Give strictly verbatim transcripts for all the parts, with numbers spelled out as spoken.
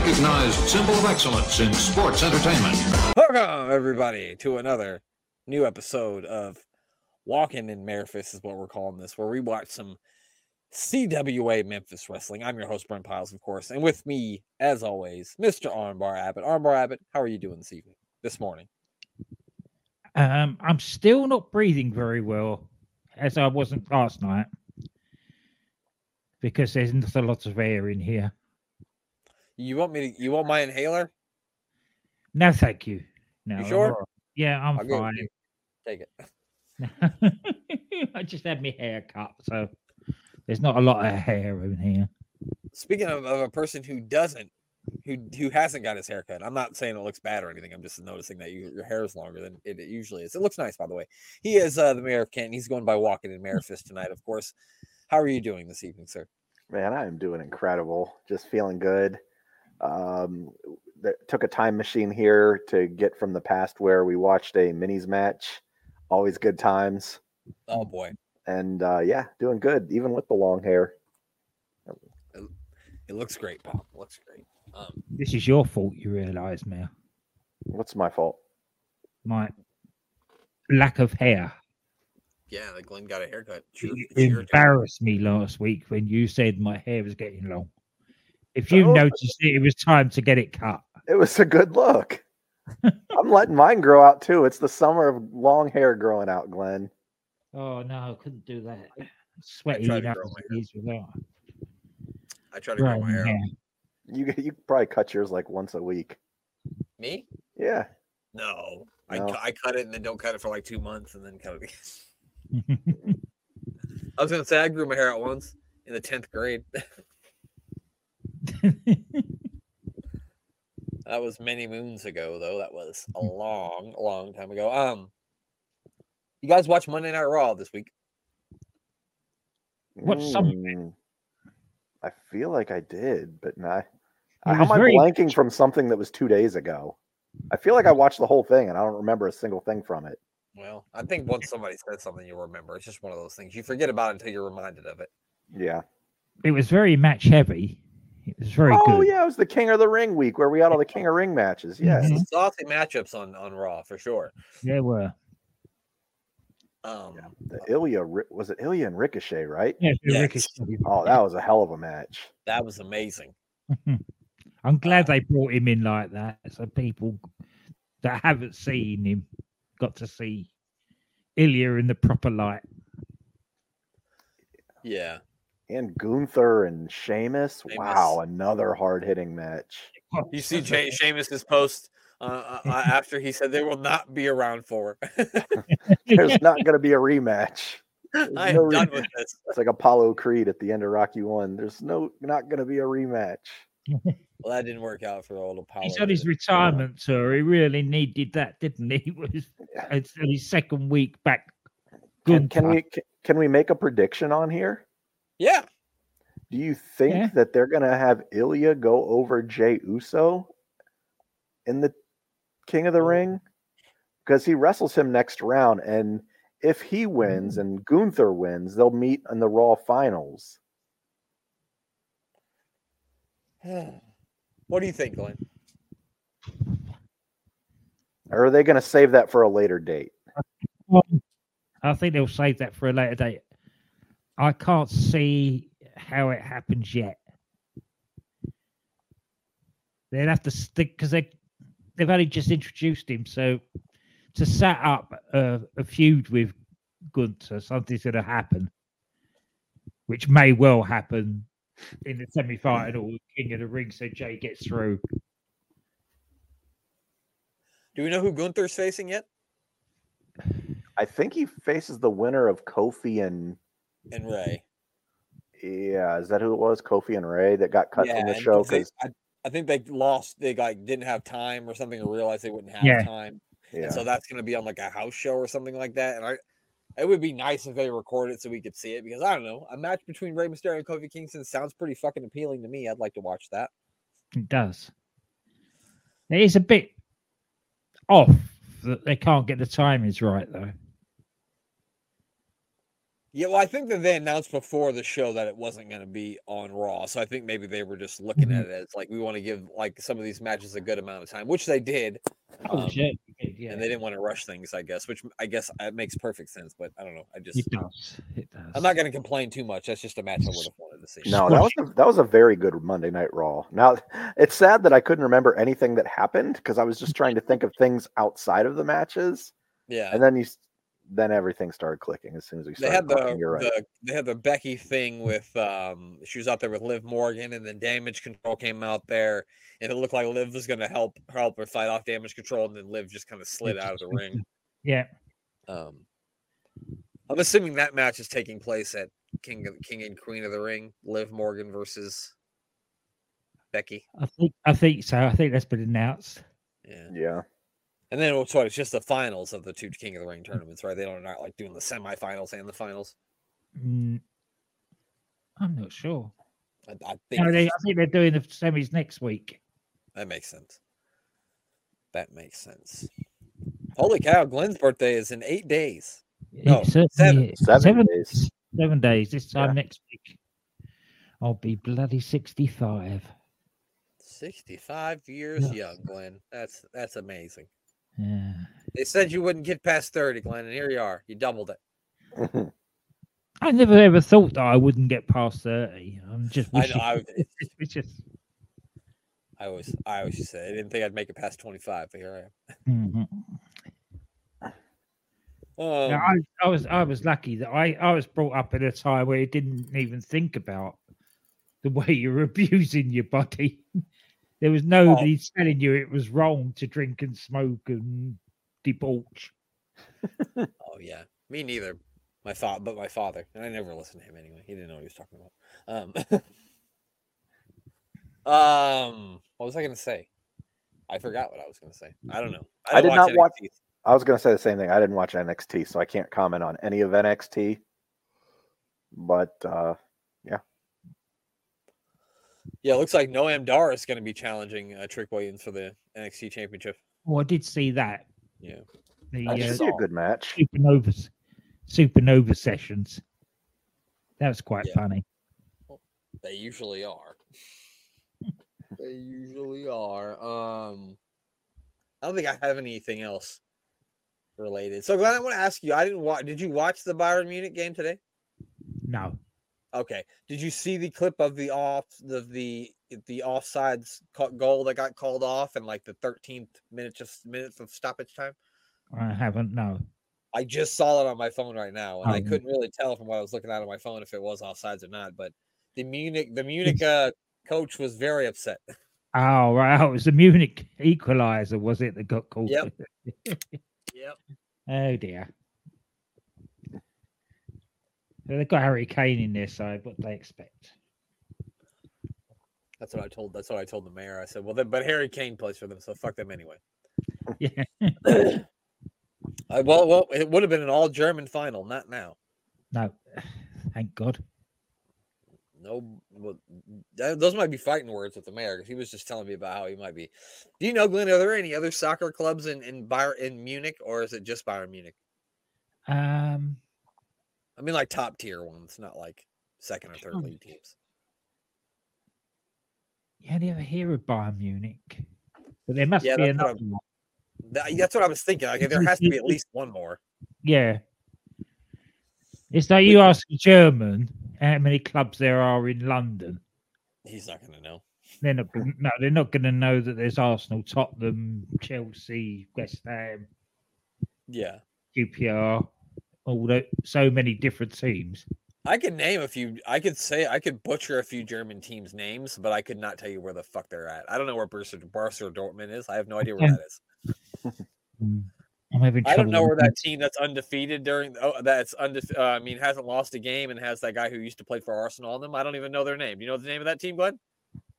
recognized symbol of excellence in sports entertainment. Welcome, everybody, to another new episode of Walking in Memphis is what we're calling this, where we watch some C W A Memphis Wrestling. I'm your host, Brent Piles, of course, and with me, as always, Mister Armbar Abbott. Armbar Abbott, how are you doing this evening, this morning? Um, I'm still not breathing very well, as I wasn't last night, because there's not a lot of air in here. You want me to? You want my inhaler? No, thank you. No, You sure? I'm all right. Yeah, I'm I'll give it to fine. you. Take it. I just had my hair cut, so there's not a lot of hair in here. Speaking of, of a person who doesn't, who who hasn't got his haircut, I'm not saying it looks bad or anything. I'm just noticing that you, your hair is longer than it, it usually is. It looks nice, by the way. He is uh, the mayor of Canton. He's going by Walking in Memphis tonight, of course. How are you doing this evening, sir? Man, I am doing incredible. Just feeling good. Um, that took a time machine here to get from the past where we watched a minis match. Always good times. Oh boy. And uh, yeah, doing good, even with the long hair. It, it looks great, Pop. It looks great. Um, This is your fault, you realise, Mayor. What's my fault? My lack of hair. yeah, like Glenn got a haircut. Sure, It it's your turn. embarrassed me last week when you said my hair was getting long. If you Oh. noticed it, it was time to get it cut. It was a good look. I'm letting mine grow out too. It's the summer of long hair growing out, Glenn. Oh no, I couldn't do that. I Sweaty tried to enough grow as my it is without I try to grow my growing hair. hair. You you probably cut yours like once a week. Me? Yeah. No. I, No. cu- I cut it and then don't cut it for like two months and then cut it again. I was gonna say I grew my hair out once in the tenth grade. That was many moons ago, though. That was a long, long time ago. Um, you guys watch Monday Night Raw this week? What some- Mm, I feel like I did, but not. It How was am I very- blanking from something that was two days ago? I feel like I watched the whole thing and I don't remember a single thing from it. Well, I think once somebody said something, you'll remember. It's just one of those things. You forget about it until you're reminded of it. Yeah. It was very match heavy. It was very oh good. yeah, it was the King of the Ring week where we had all the King of Ring matches. Yes. Mhm. Saucy matchups on, on Raw for sure. There were. Um, Yeah. The Ilya Ri- was it Ilya and Ricochet, right? Yeah, the Yes. Ricochet. Oh, that was a hell of a match. that was amazing. I'm glad they brought him in like that, so people that haven't seen him got to see Ilya in the proper light. Yeah. And Gunther and Sheamus. Sheamus. Wow, another hard hitting match. You see Jay, Sheamus's post uh, uh, after he said they will not be around for. There's not going to be a rematch. I no am done re- with this. It's like Apollo Creed at the end of Rocky One. There's no not going to be a rematch. Well, that didn't work out for the old Apollo. He's on did his it? retirement tour. He really needed that, didn't he? It was it's his second week back. Can, can Gunther. we can, can we make a prediction on here? Yeah. Do you think Yeah. that they're going to have Ilya go over Jey Uso in the King of the Oh. Ring? Because he wrestles him next round, and if he wins and Gunther wins, they'll meet in the Raw finals. What do you think, Glenn? Or are they going to save that for a later date? I think they'll save that for a later date. I can't see how it happens yet. They'd have to stick because they they've only just introduced him, so to set up a, a feud with Gunther, something's going to happen, which may well happen in the semi-final, King of the Ring, so Jay gets through. Do we know who Gunther's facing yet? I think he faces the winner of Kofi and And Ray. yeah, is that who it was? Kofi and Ray that got cut from the and show 'cause they- because I, I think they lost. They like didn't have time or something, or realized they wouldn't have Yeah. time, yeah. and so that's going to be on like a house show or something like that. And I, it would be nice if they recorded it so we could see it because I don't know, a match between Rey Mysterio and Kofi Kingston sounds pretty fucking appealing to me. I'd like to watch that. It does. It is a bit off that they can't get the timings right, though. Yeah, well, I think that they announced before the show that it wasn't going to be on Raw, so I think maybe they were just looking Mhm. at it as like we want to give like some of these matches a good amount of time, which they did. Oh, Um, shit. Yeah, And they didn't want to rush things, I guess, which I guess it makes perfect sense. But I don't know. I just it does. It does. I'm not going to complain too much. That's just a match I would have wanted to see. No, that was a, that was a very good Monday Night Raw. Now, it's sad that I couldn't remember anything that happened because I was just trying to think of things outside of the matches, Yeah, and then you s- then everything started clicking as soon as we they started had the, talking. You're right. the they had the Becky thing with um she was out there with Liv Morgan, and then Damage Control came out there, and it looked like Liv was going to help help her fight off Damage Control, and then Liv just kind of slid out of the ring. Yeah. Um, I'm assuming that match is taking place at King of, King and Queen of the Ring, Liv Morgan versus Becky. I think I think so. I think that's been announced. Yeah. Yeah. And then it's what it's just the finals of the two King of the Ring tournaments, right? They don't not like doing the semifinals and the finals. Mm, I'm not sure. I, I think No, they, I think they're doing the semis next week. that makes sense. That makes sense. Holy cow! Glenn's birthday is in eight days. No, It certainly seven. is. Seven seven days. Seven days. This time Yeah. next week, I'll be bloody sixty-five. Sixty-five years Yes. young, Glenn. That's that's amazing. Yeah. They said you wouldn't get past thirty, Glenn, and here you are. You doubled it. I never ever thought that I wouldn't get past thirty. I'm just I wishing. know. I, it's just. I always, I always used to say I didn't think I'd make it past twenty-five, but here I am. Mhm. Um, Now, I, I was I was lucky that I, I was brought up at a time where you didn't even think about the way you're abusing your body. There was nobody telling you it was wrong to drink and smoke and debauch. oh yeah, me neither. My father, but my father, and I never listened to him anyway. He didn't know what he was talking about. Um, um, what was I going to say? I forgot what I was going to say. I don't know. I did not N X T. watch- I was going to say the same thing. I didn't watch N X T, so I can't comment on any of N X T. But uh, Yeah, it looks like Noam Dar is going to be challenging uh, Trick Williams for the N X T Championship. Oh, I did see that. Yeah, The I uh, should see a good match. supernova supernova sessions. That was quite Yeah. funny. they usually are. they usually are. Um, I don't think I have anything else related. So, Glenn, I want to ask you. I didn't watch. Did you watch the Bayern Munich game today? No. Okay. Did you see the clip of the off the the the offsides ca- goal that got called off in like the thirteenth minute just minutes of stoppage time? I haven't. No. I just saw it on my phone right now, and I Oh. couldn't really tell from what I was looking at on my phone if it was offsides or not. But the Munich the Munich uh, coach was very upset. Oh, right. Oh, it was the Munich equalizer, was it, that got called? Yep. Yep. Oh, dear. Well, they've got Harry Kane in their side. What do they expect? That's what I told. That's what I told the mayor. I said, "Well, then, but Harry Kane plays for them, so fuck them anyway." Yeah. I, well, well, it would have been an all German final, not now. No. Thank God. No, well, th- those might be fighting words with the mayor because he was just telling me about how he might be. Do you know, Glenn? Are there any other soccer clubs in in Bayern in Munich, or is it just Bayern Munich? Um. I mean, like top tier ones, not like second or third Oh. league teams. Yeah, do you ever hear of Bayern Munich? But there must Yeah, be that's what another one. That, that's what I was thinking. Like, there has to be at least one more. Yeah. It's like you ask a German how many clubs there are in London. He's not going to know. They're not. Gonna, no, they're not going to know that there's Arsenal, Tottenham, Chelsea, West Ham, Yeah, Q P R, all the, so many different teams. I could name a few. I could say I could butcher a few German teams' names, but I could not tell you where the fuck they're at. I don't know where Borussia, Borussia Dortmund is. I have no idea where that is. Mm. I'm having I trouble. don't know where with that team that's undefeated during. Oh, that's undefeated. Uh, I mean, hasn't lost a game and has that guy who used to play for Arsenal on them. I don't even know their name. Do you know the name of that team, Glenn?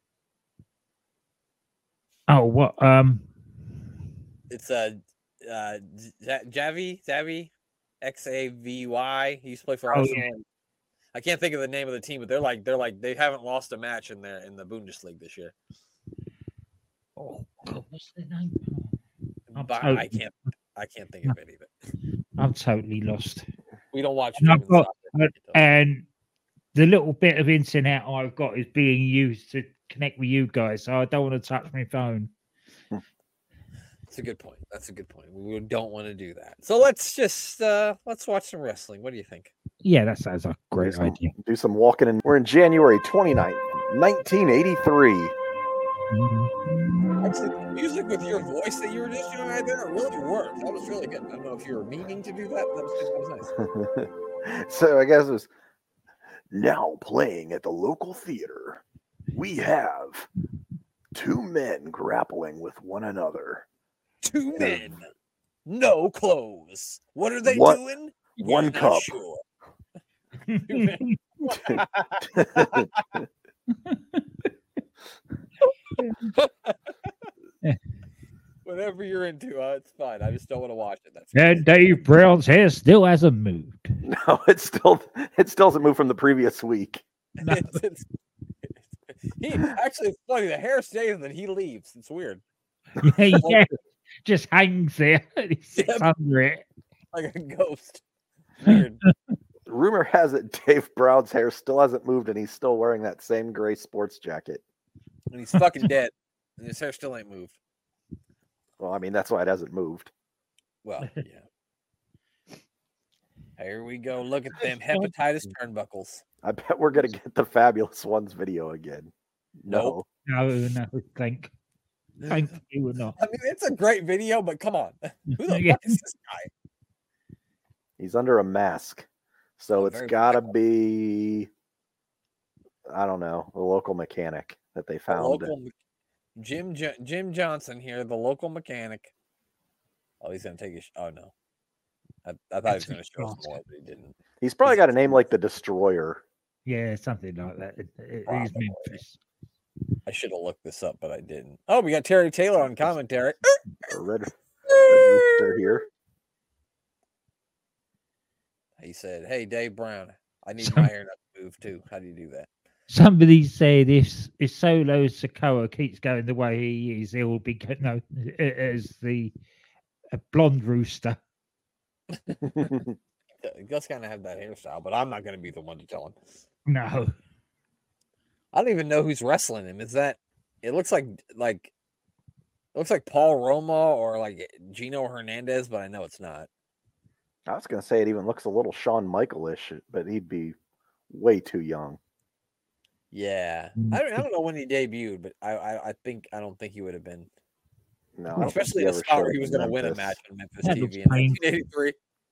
Oh, what? Um. It's uh, uh, Javi, Xavi, X A V Y. He used to play for Oh, Arsenal. yeah. And I can't think of the name of the team, but they're like they're like they haven't lost a match in their in the Bundesliga this year. Oh, God, what's their name? I'm But totally, I can't I can't think of it either. I'm totally lost. We don't watch. And I've German got, soccer. But- and the little bit of internet I've got is being used to connect with you guys, so I don't want to touch my phone. That's a good point. That's a good point. We don't want to do that. So let's just uh let's watch some wrestling. What do you think? Yeah, that sounds like a do great some, idea. do some walking, and we're in January twenty-ninth, nineteen eighty-three. Actually, the music with your voice that you were just doing right there, it really worked. That was really good. I don't know if you were meaning to do that, but that was, that was nice. So I guess it was now playing at the local theater. We have two men grappling with one another. Two men, no clothes. What are they What- doing? one You're not cup. Sure. Two men. Whatever you're into, uh, it's fine. I just don't want to watch it. That's And Dave Brown's hair still hasn't moved. No, it's still it still hasn't moved from the previous week. No. It's, it's, he actually, it's funny. The hair stays, and then he leaves. It's weird, yeah, yeah, just hangs there. He sits Yeah. under it. like a ghost. Weird. Rumor has it Dave Brown's hair still hasn't moved, and he's still wearing that same gray sports jacket. And he's fucking dead, and his hair still ain't moved. Well, I mean that's why it hasn't moved. Well, yeah. Here we go. Look at them hepatitis turnbuckles. I bet we're gonna get the Fabulous Ones video again. No, Nope. No, no, thank, thank you, we're not. I mean, it's a great video, but come on. Who the Yeah. fuck is this guy? he's under a mask, so Oh, it's very gotta cool. be I don't know, the local mechanic that they The found. local me- Jim Jo- Jim Johnson here, the local mechanic. Oh, he's gonna take his. Oh no, I, I thought he was gonna show us more, but he didn't. He's probably got a name like the Destroyer. Yeah, something like that. It, it is Probably. Memphis. I should have looked this up, but I didn't. Oh, we got Terry Taylor on commentary. A red, red rooster here. He said, "Hey, Dave Brown, I need my hair not to move too. How do you do that?" Somebody said if if Solo Sokoa keeps going the way he is, he will be you know, as the a blonde rooster. He does kind of have that hairstyle, but I'm not going to be the one to tell him. No, I don't even know who's wrestling him. Is that? It looks like like it looks like Paul Roma or like Gino Hernandez, but I know it's not. I was gonna say it even looks a little Shawn Michael-ish, but he'd be way too young. Yeah, I don't, I don't know when he debuted, but I, I I think I don't think he would have been, No, I don't think especially he in the ever spot where showed he up was in going to win a Memphis. match on Memphis That T looks V in painful. nineteen eighty-three.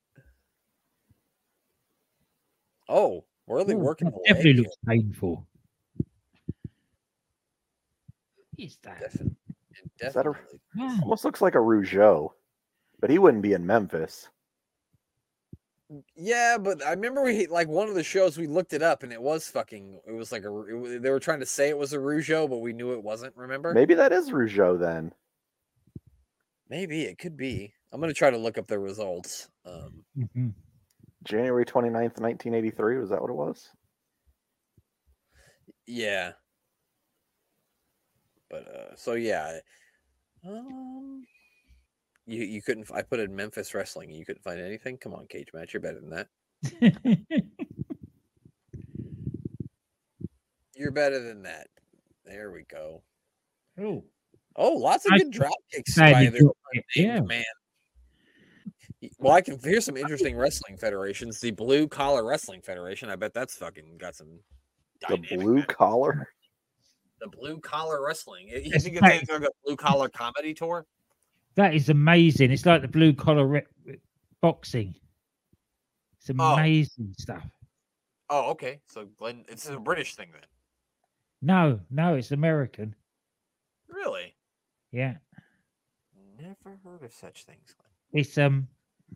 Oh, really Ooh, working that the definitely leg looks painful. Is that? Definitely. Is that a- Definitely. Oh, Almost looks like a Rougeau, but he wouldn't be in Memphis. Yeah, but I remember we like one of the shows we looked it up and it was fucking. It was like a. It, wa- they were trying to say it was a Rougeau, but we knew it wasn't. Remember? Maybe that is Rougeau then. Maybe it could be. I'm gonna try to look up the results. Um, mhm. January twenty-ninth, nineteen eighty-three. Was that what it was? yeah. But uh, so yeah. Um, you you couldn't. I put in Memphis wrestling. And you couldn't find anything. Come on, Cage Match. You're better than that. You're better than that. There we go. oh, Oh, lots of I- good drop kicks glad by you the got it, unnamed yeah. man. Well, I can here's some interesting wrestling federations. The Blue Collar Wrestling Federation. I bet that's fucking got some. The dynamic blue matches. collar. The Blue Collar Wrestling. You It's think it's like- like a Blue Collar Comedy Tour? that is amazing. It's like the blue collar re- boxing. It's Oh. amazing stuff. Oh, okay. So Glenn, it's a British thing then. No, no, it's American. Really? Yeah, Never heard of such things. Glenn. it's um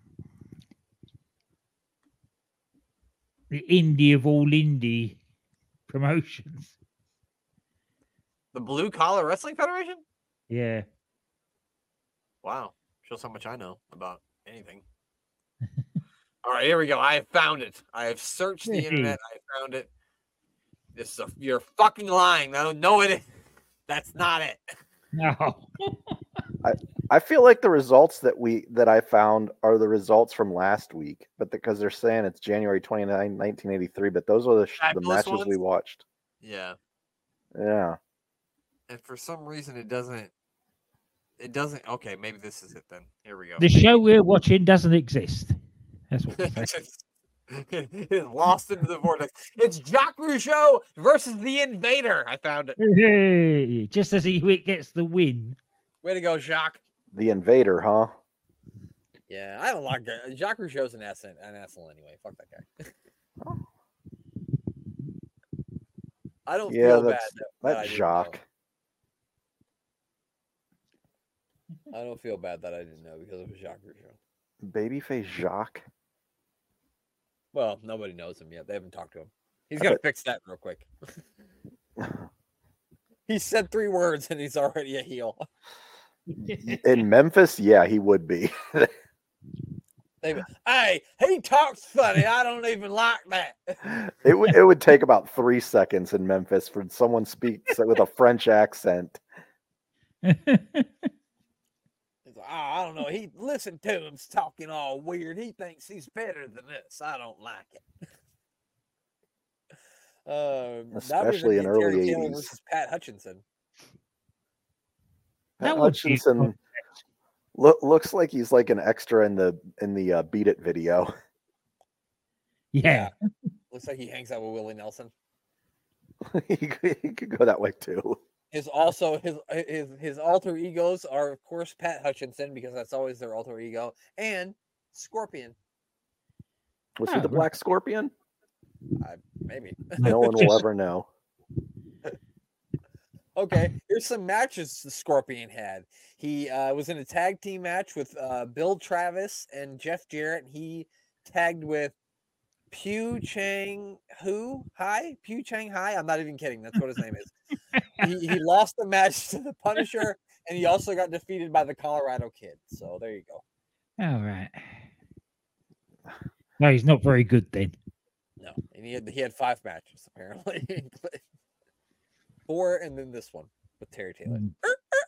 the indie of all indie promotions. The Blue Collar Wrestling Federation? Yeah. Wow. Shows how much I know about anything. All right, here we go. I have found it. I have searched the Hey. internet. I found it. This is a, you're fucking lying. No, no, it. That's not it. No. I feel like the results that we that I found are the results from last week, but because they're saying it's January twenty-ninth, nineteen eighty-three, but those are the, sh- the Fabulous matches we ones? watched. Yeah. Yeah. And for some reason, it doesn't. It doesn't. Okay, maybe this is it then. Here we go. The show we're watching doesn't exist. That's what we're saying. It's lost into the vortex. It's Jacques Rougeau versus the Invader. I found it. Hey, just as he gets the win. Way to go, Jacques. The Invader, huh? Yeah, I don't like that. Jacques Rougeau's an asshole, an asshole anyway. Fuck that guy. I don't Yeah, feel bad. that's, That, that I that's didn't Jacques. know. I don't feel bad that I didn't know because it was Jacques Rougeau. Babyface Jacques. Well, nobody knows him yet. They haven't talked to him. He's I got to bet- fix that real quick. He said three words and he's already a heel. In Memphis, yeah, he would be. They, hey, he talks funny. I don't even like that. It would it would take about three seconds in Memphis for someone speaks with a French accent. He's like, oh, I don't know. He listen to him talking all weird. He thinks he's better than us. I don't like it. Um, Especially in early Terry Taylor eighties. versus Pat Hutchinson. That Pat would be Hutchinson look, looks like he's like an extra in the in the uh, Beat It video. Yeah. Looks like he hangs out with Willie Nelson. he, could, he could go that way too. His also his his his alter egos are of course Pat Hutchinson because that's always their alter ego, and Scorpion. Was Oh, he the right. Black Scorpion? I, maybe. No one will ever know. Okay, here's some matches the Scorpion had. He uh, was in a tag team match with uh, Bill Travis and Jeff Jarrett. He tagged with Pew Chang Hu Hi Pew Chang Hai. I'm not even kidding. That's what his name is. he, he lost the match to the Punisher, and he also got defeated by the Colorado Kid. So there you go. All right. No, he's not very good then. No, and he had he had five matches apparently. Four, and then this one with Terry Taylor. Mm.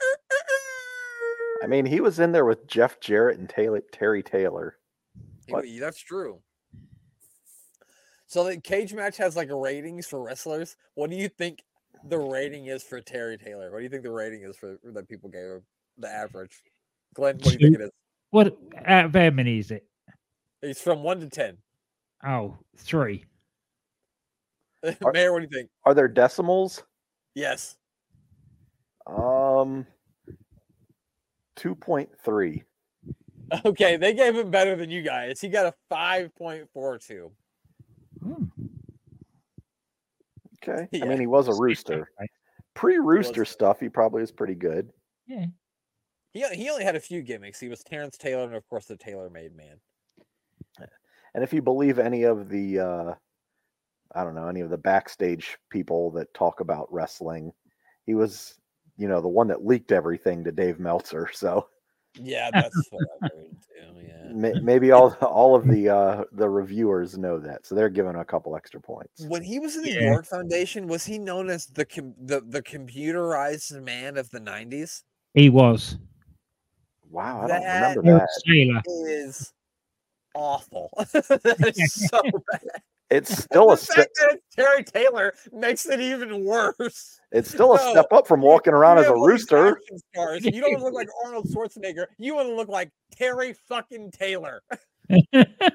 I mean, he was in there with Jeff Jarrett and Taylor, Terry Taylor. What? He- that's true. So the cage match has like ratings for wrestlers. What do you think the rating is for Terry Taylor? What do you think the rating is for that people gave him? The average. Glenn, what do you think it is? What out of how many is it? He's from one to ten. Oh, three. Are- Mayor, what do you think? Are there decimals? Yes. Um, two point three. Okay, they gave him better than you guys. He got a five point four two. Hmm. Okay. Yeah. I mean, he was a rooster. Pre-rooster was. stuff, he probably is pretty good. Yeah. He, he only had a few gimmicks. He was Terrence Taylor and, of course, the Tailor-Made Man. And if you believe any of the, uh, I don't know, any of the backstage people that talk about wrestling, he was, you know, the one that leaked everything to Dave Meltzer. So Yeah, that's what I heard too. Yeah. may, maybe all all of the uh, the reviewers know that, so they're giving a couple extra points. When he was in the Yeah. York Foundation, was he known as the com- the the computerized man of the nineties? He was. Wow, I That- don't remember Eric that. Taylor. Is awful. That is so bad. It's still the a step. fact that it's Terry Taylor makes it even worse. It's still a No, step up from walking around You as a have all these rooster. action Stars. You don't look like Arnold Schwarzenegger. You want to look like Terry fucking Taylor. Get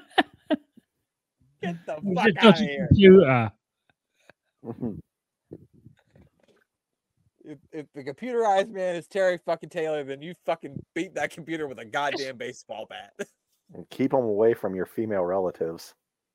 the He's fuck just out got of a here. computer. If, if the computerized man is Terry fucking Taylor, then you fucking beat that computer with a goddamn baseball bat. And keep them away from your female relatives.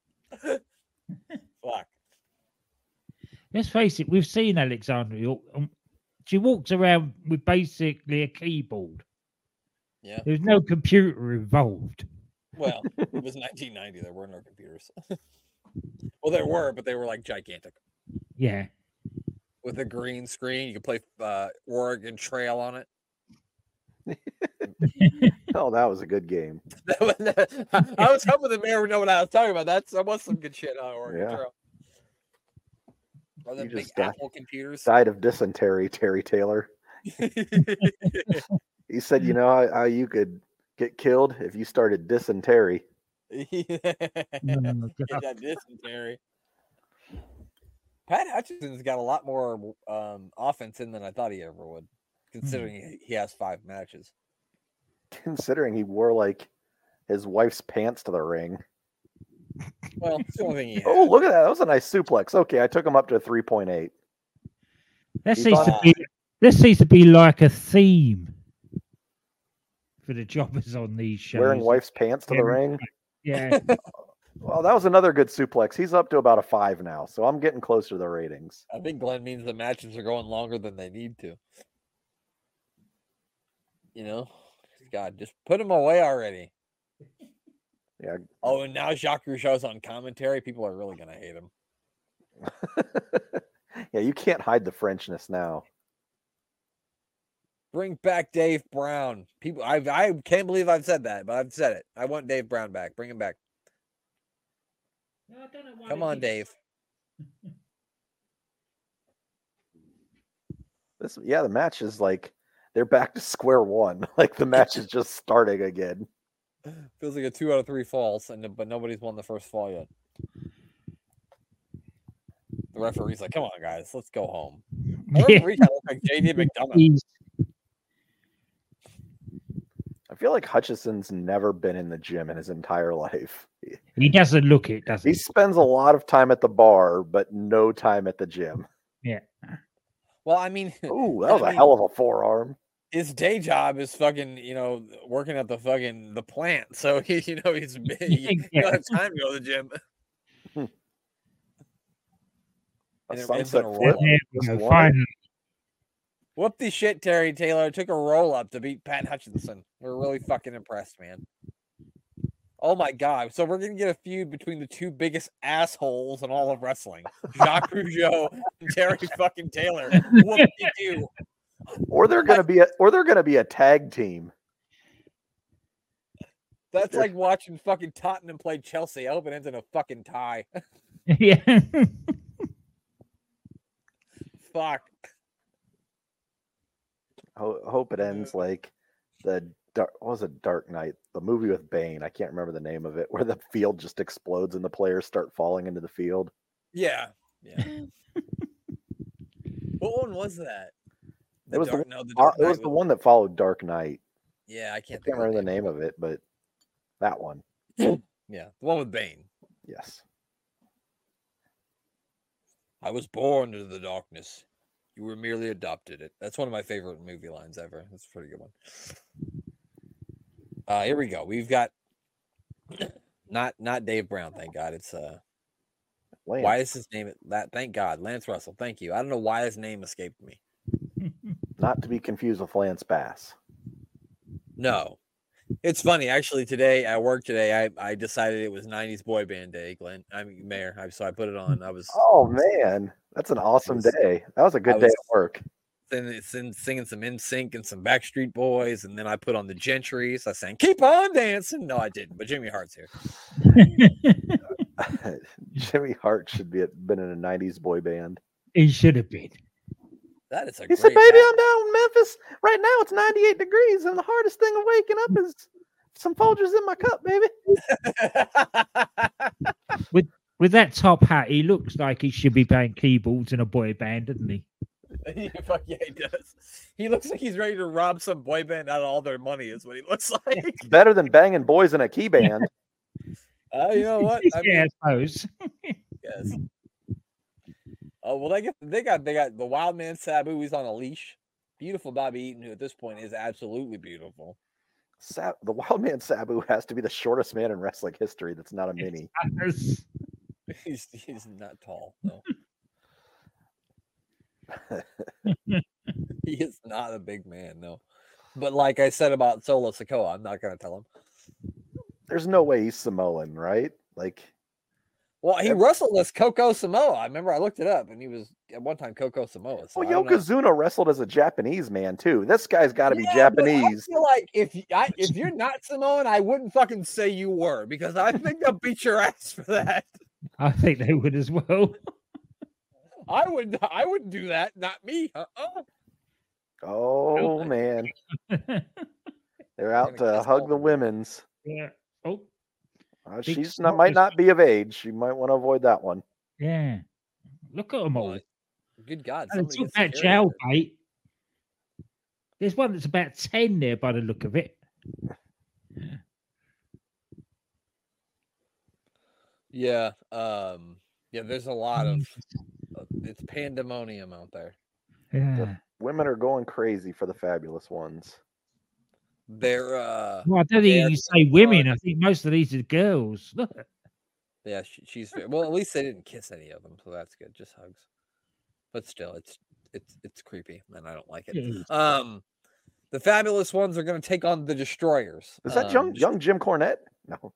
Fuck. Let's face it, we've seen Alexandra York. Um, she walks around with basically a keyboard. Yeah. There's no computer involved. Well, it was nineteen ninety. There were no computers. Well, there were, but they were like gigantic. Yeah. With a green screen, you could play uh, Oregon Trail on it. Oh, that was a good game. I was hoping the mayor would know what I was talking about. That's that was some good shit on Oregon Yeah. Trail. Or the You big just died- Apple computers. Died of dysentery, Terry Taylor. He He said, "You know how, how you could get killed if you started dysentery." Oh, Get God. that dysentery. Pat Hutchinson's got a lot more um, offense in than I thought he ever would, considering he, he has five matches. Considering he wore like his wife's pants to the ring. Well, it's the only thing he had. Oh, look at that! That was a nice suplex. Okay, I took him up to three point eight. That He seems to thought- be this seems to be like a theme for the jobbers on these shows. Wearing wife's pants to the Yeah. ring. Yeah. Well, that was another good suplex. He's up to about a five now, so I'm getting closer to the ratings. I think Glenn means the matches are going longer than they need to. You know, God, just put him away already. Yeah. Oh, and now Jacques Rougeau's on commentary. People are really gonna hate him. Yeah, you can't hide the Frenchness now. Bring back Dave Brown. People, I I can't believe I've said that, but I've said it. I want Dave Brown back. Bring him back. Come on, Dave. This, yeah, the match is like they're back to square one. Like the match is just starting again. Feels like a two out of three falls, and but nobody's won the first fall yet. The referee's like, "Come on, guys, let's go home." The Yeah. referee kind of looks like J D McDonough. He's- I feel like Hutchison's never been in the gym in his entire life. He doesn't look it, does He he? spends a lot of time at the bar, but no time at the gym. Yeah. Well, I mean, Ooh, that was I a mean- hell of a forearm. his day job is fucking, you know, working at the fucking the plant. So he, you know, he's he, he Yeah. don't have time to go to the gym. A And it ends sunset in a flip. roll-up. There we Just go, won it. finally. Whoop the shit, Terry Taylor took a roll up to beat Pat Hutchinson. We're really fucking impressed, man. Oh my god! So we're gonna get a feud between the two biggest assholes in all of wrestling: Jacques Rougeau and Terry fucking Taylor. Whoop de doo. Or they're gonna be a or they're gonna be a tag team. That's like watching fucking Tottenham play Chelsea. I hope it ends in a fucking tie. Yeah. Fuck. Ho- hope it ends like the dark, what was it, Dark Knight, the movie with Bane. I can't remember the name of it, where the field just explodes and the players start falling into the field. Yeah. Yeah. What one was that? It was the Dark- one- no, the Uh, Dark it was Knight the one that followed Dark Knight. Yeah, I I can't think can't of remember the name of it, but that one. Yeah, the one with Bane. Yes. I was born into the darkness. You were merely adopted it. That's one of my favorite movie lines ever. That's a pretty good one. Uh, here we go. We've got not not Dave Brown, thank God. It's uh Lance. why is his name that thank God, Lance Russell. Thank you. I don't know why his name escaped me. Not to be confused with Lance Bass. No. It's funny, actually. Today at work today, I, I decided it was nineties boy band day, Glenn. I mean, Mayor. I, so I put it on. I was Oh man, that's an awesome was- day. That was a good I day was- at work. singing, sing- singing some N Sync and some Backstreet Boys, and then I put on the Gentrys. I sang "Keep on Dancing." No, I didn't, but Jimmy Hart's here. Jimmy Hart should be been in a nineties boy band. He should have been. That is a He great. said, "Baby, hat. I'm down in Memphis right now. It's ninety-eight degrees, and the hardest thing of waking up is some Folgers in my cup, baby." With that top hat, he looks like he should be playing keyboards in a boy band, doesn't he? Yeah, fuck yeah, he does. He looks like he's ready to rob some boy band out of all their money. Is what he looks like. It's better than banging boys in a key band. Uh, you know what? I yeah, mean, I suppose. yes. Oh well, they get they got they got the Wild Man Sabu. He's on a leash. Beautiful Bobby Eaton, who at this point is absolutely beautiful. Sa- the Wild Man Sabu has to be the shortest man in wrestling history. That's not a mini. He's he's not tall. No, he is not a big man. No, but like I said about Solo Sikoa, I'm not gonna tell him. There's no way he's Samoan, right? Like, Well, he Yep. wrestled as Coco Samoa. I remember I looked it up, and he was at one time Coco Samoa. So well, I don't know. Yokozuna wrestled as a Japanese man too. This guy's got to be Yeah, but Japanese. I feel like if y- I, if you're not Samoan, I wouldn't fucking say you were because I think they'll beat your ass for that. I think they would as well. I would I wouldn't do that. Not me. Uh-uh. Oh man, they're out gonna to kiss hug all the of them. women's. Yeah. Oh, Uh, Big she's not snot might was- not be of age. She might want to avoid that one. yeah. Look at them all. Well, good God! And Somebody talk get about security there. jailbait. There's one that's about ten there by the look of it. Yeah, um, yeah. There's a lot of uh, it's pandemonium out there. Yeah. Women are going crazy for the fabulous ones. They're uh, Well, I don't they think are you say taking women. part- I think most of these are girls. Look. Yeah, she, she's ve- well. At least they didn't kiss any of them, so that's good. Just hugs. But still, it's it's it's creepy, and I don't like it. It is. Um, the fabulous ones are going to take on the destroyers. Is that Um, young young Jim Cornette? No.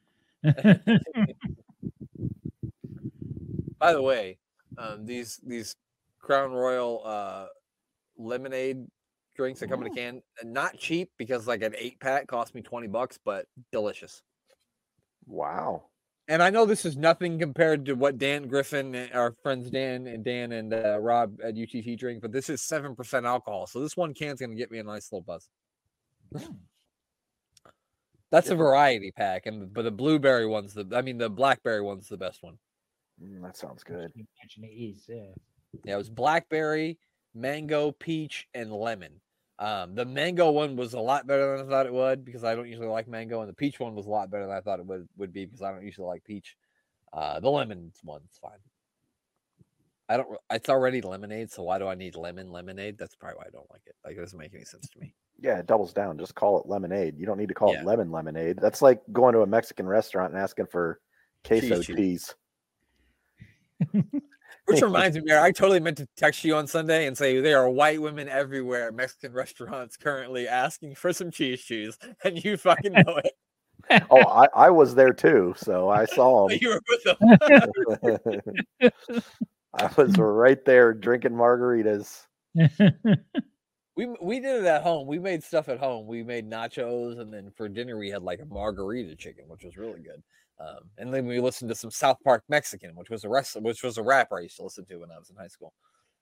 By the way, um, these these Crown Royal uh, lemonade drinks that come in a can, not cheap because like an eight pack cost me twenty bucks, but delicious. Wow. And I know this is nothing compared to what Dan Griffin, and our friends Dan and Dan and uh, Rob at U T T drink, but this is seven percent alcohol, so this one can's gonna get me a nice little buzz. That's a variety pack, and but the blueberry one's the, I mean the blackberry one's the best one. Mm, that sounds good. Imagine it is. Yeah. Yeah, it was blackberry, mango, peach, and lemon. Um, the mango one was a lot better than I thought it would because I don't usually like mango, and the peach one was a lot better than I thought it would, would be because I don't usually like peach. Uh, the lemon one's fine. I don't. It's already lemonade, so why do I need lemon lemonade? That's probably why I don't like it. Like it doesn't make any sense to me. Yeah, it doubles down. Just call it lemonade. You don't need to call Yeah. it lemon lemonade. That's like going to a Mexican restaurant and asking for queso Cheese, cheese. Which reminds me, Mary, I totally meant to text you on Sunday and say there are white women everywhere at Mexican restaurants currently asking for some cheese cheese, and you fucking know it. Oh, I, I was there too, so I saw them. You were with them. I was right there drinking margaritas. We we did it at home. We made stuff at home. We made nachos, and then for dinner we had like a margarita chicken, which was really good. Um, and then we listened to some South Park Mexican, which was a wrestler, which was a rapper I used to listen to when I was in high school.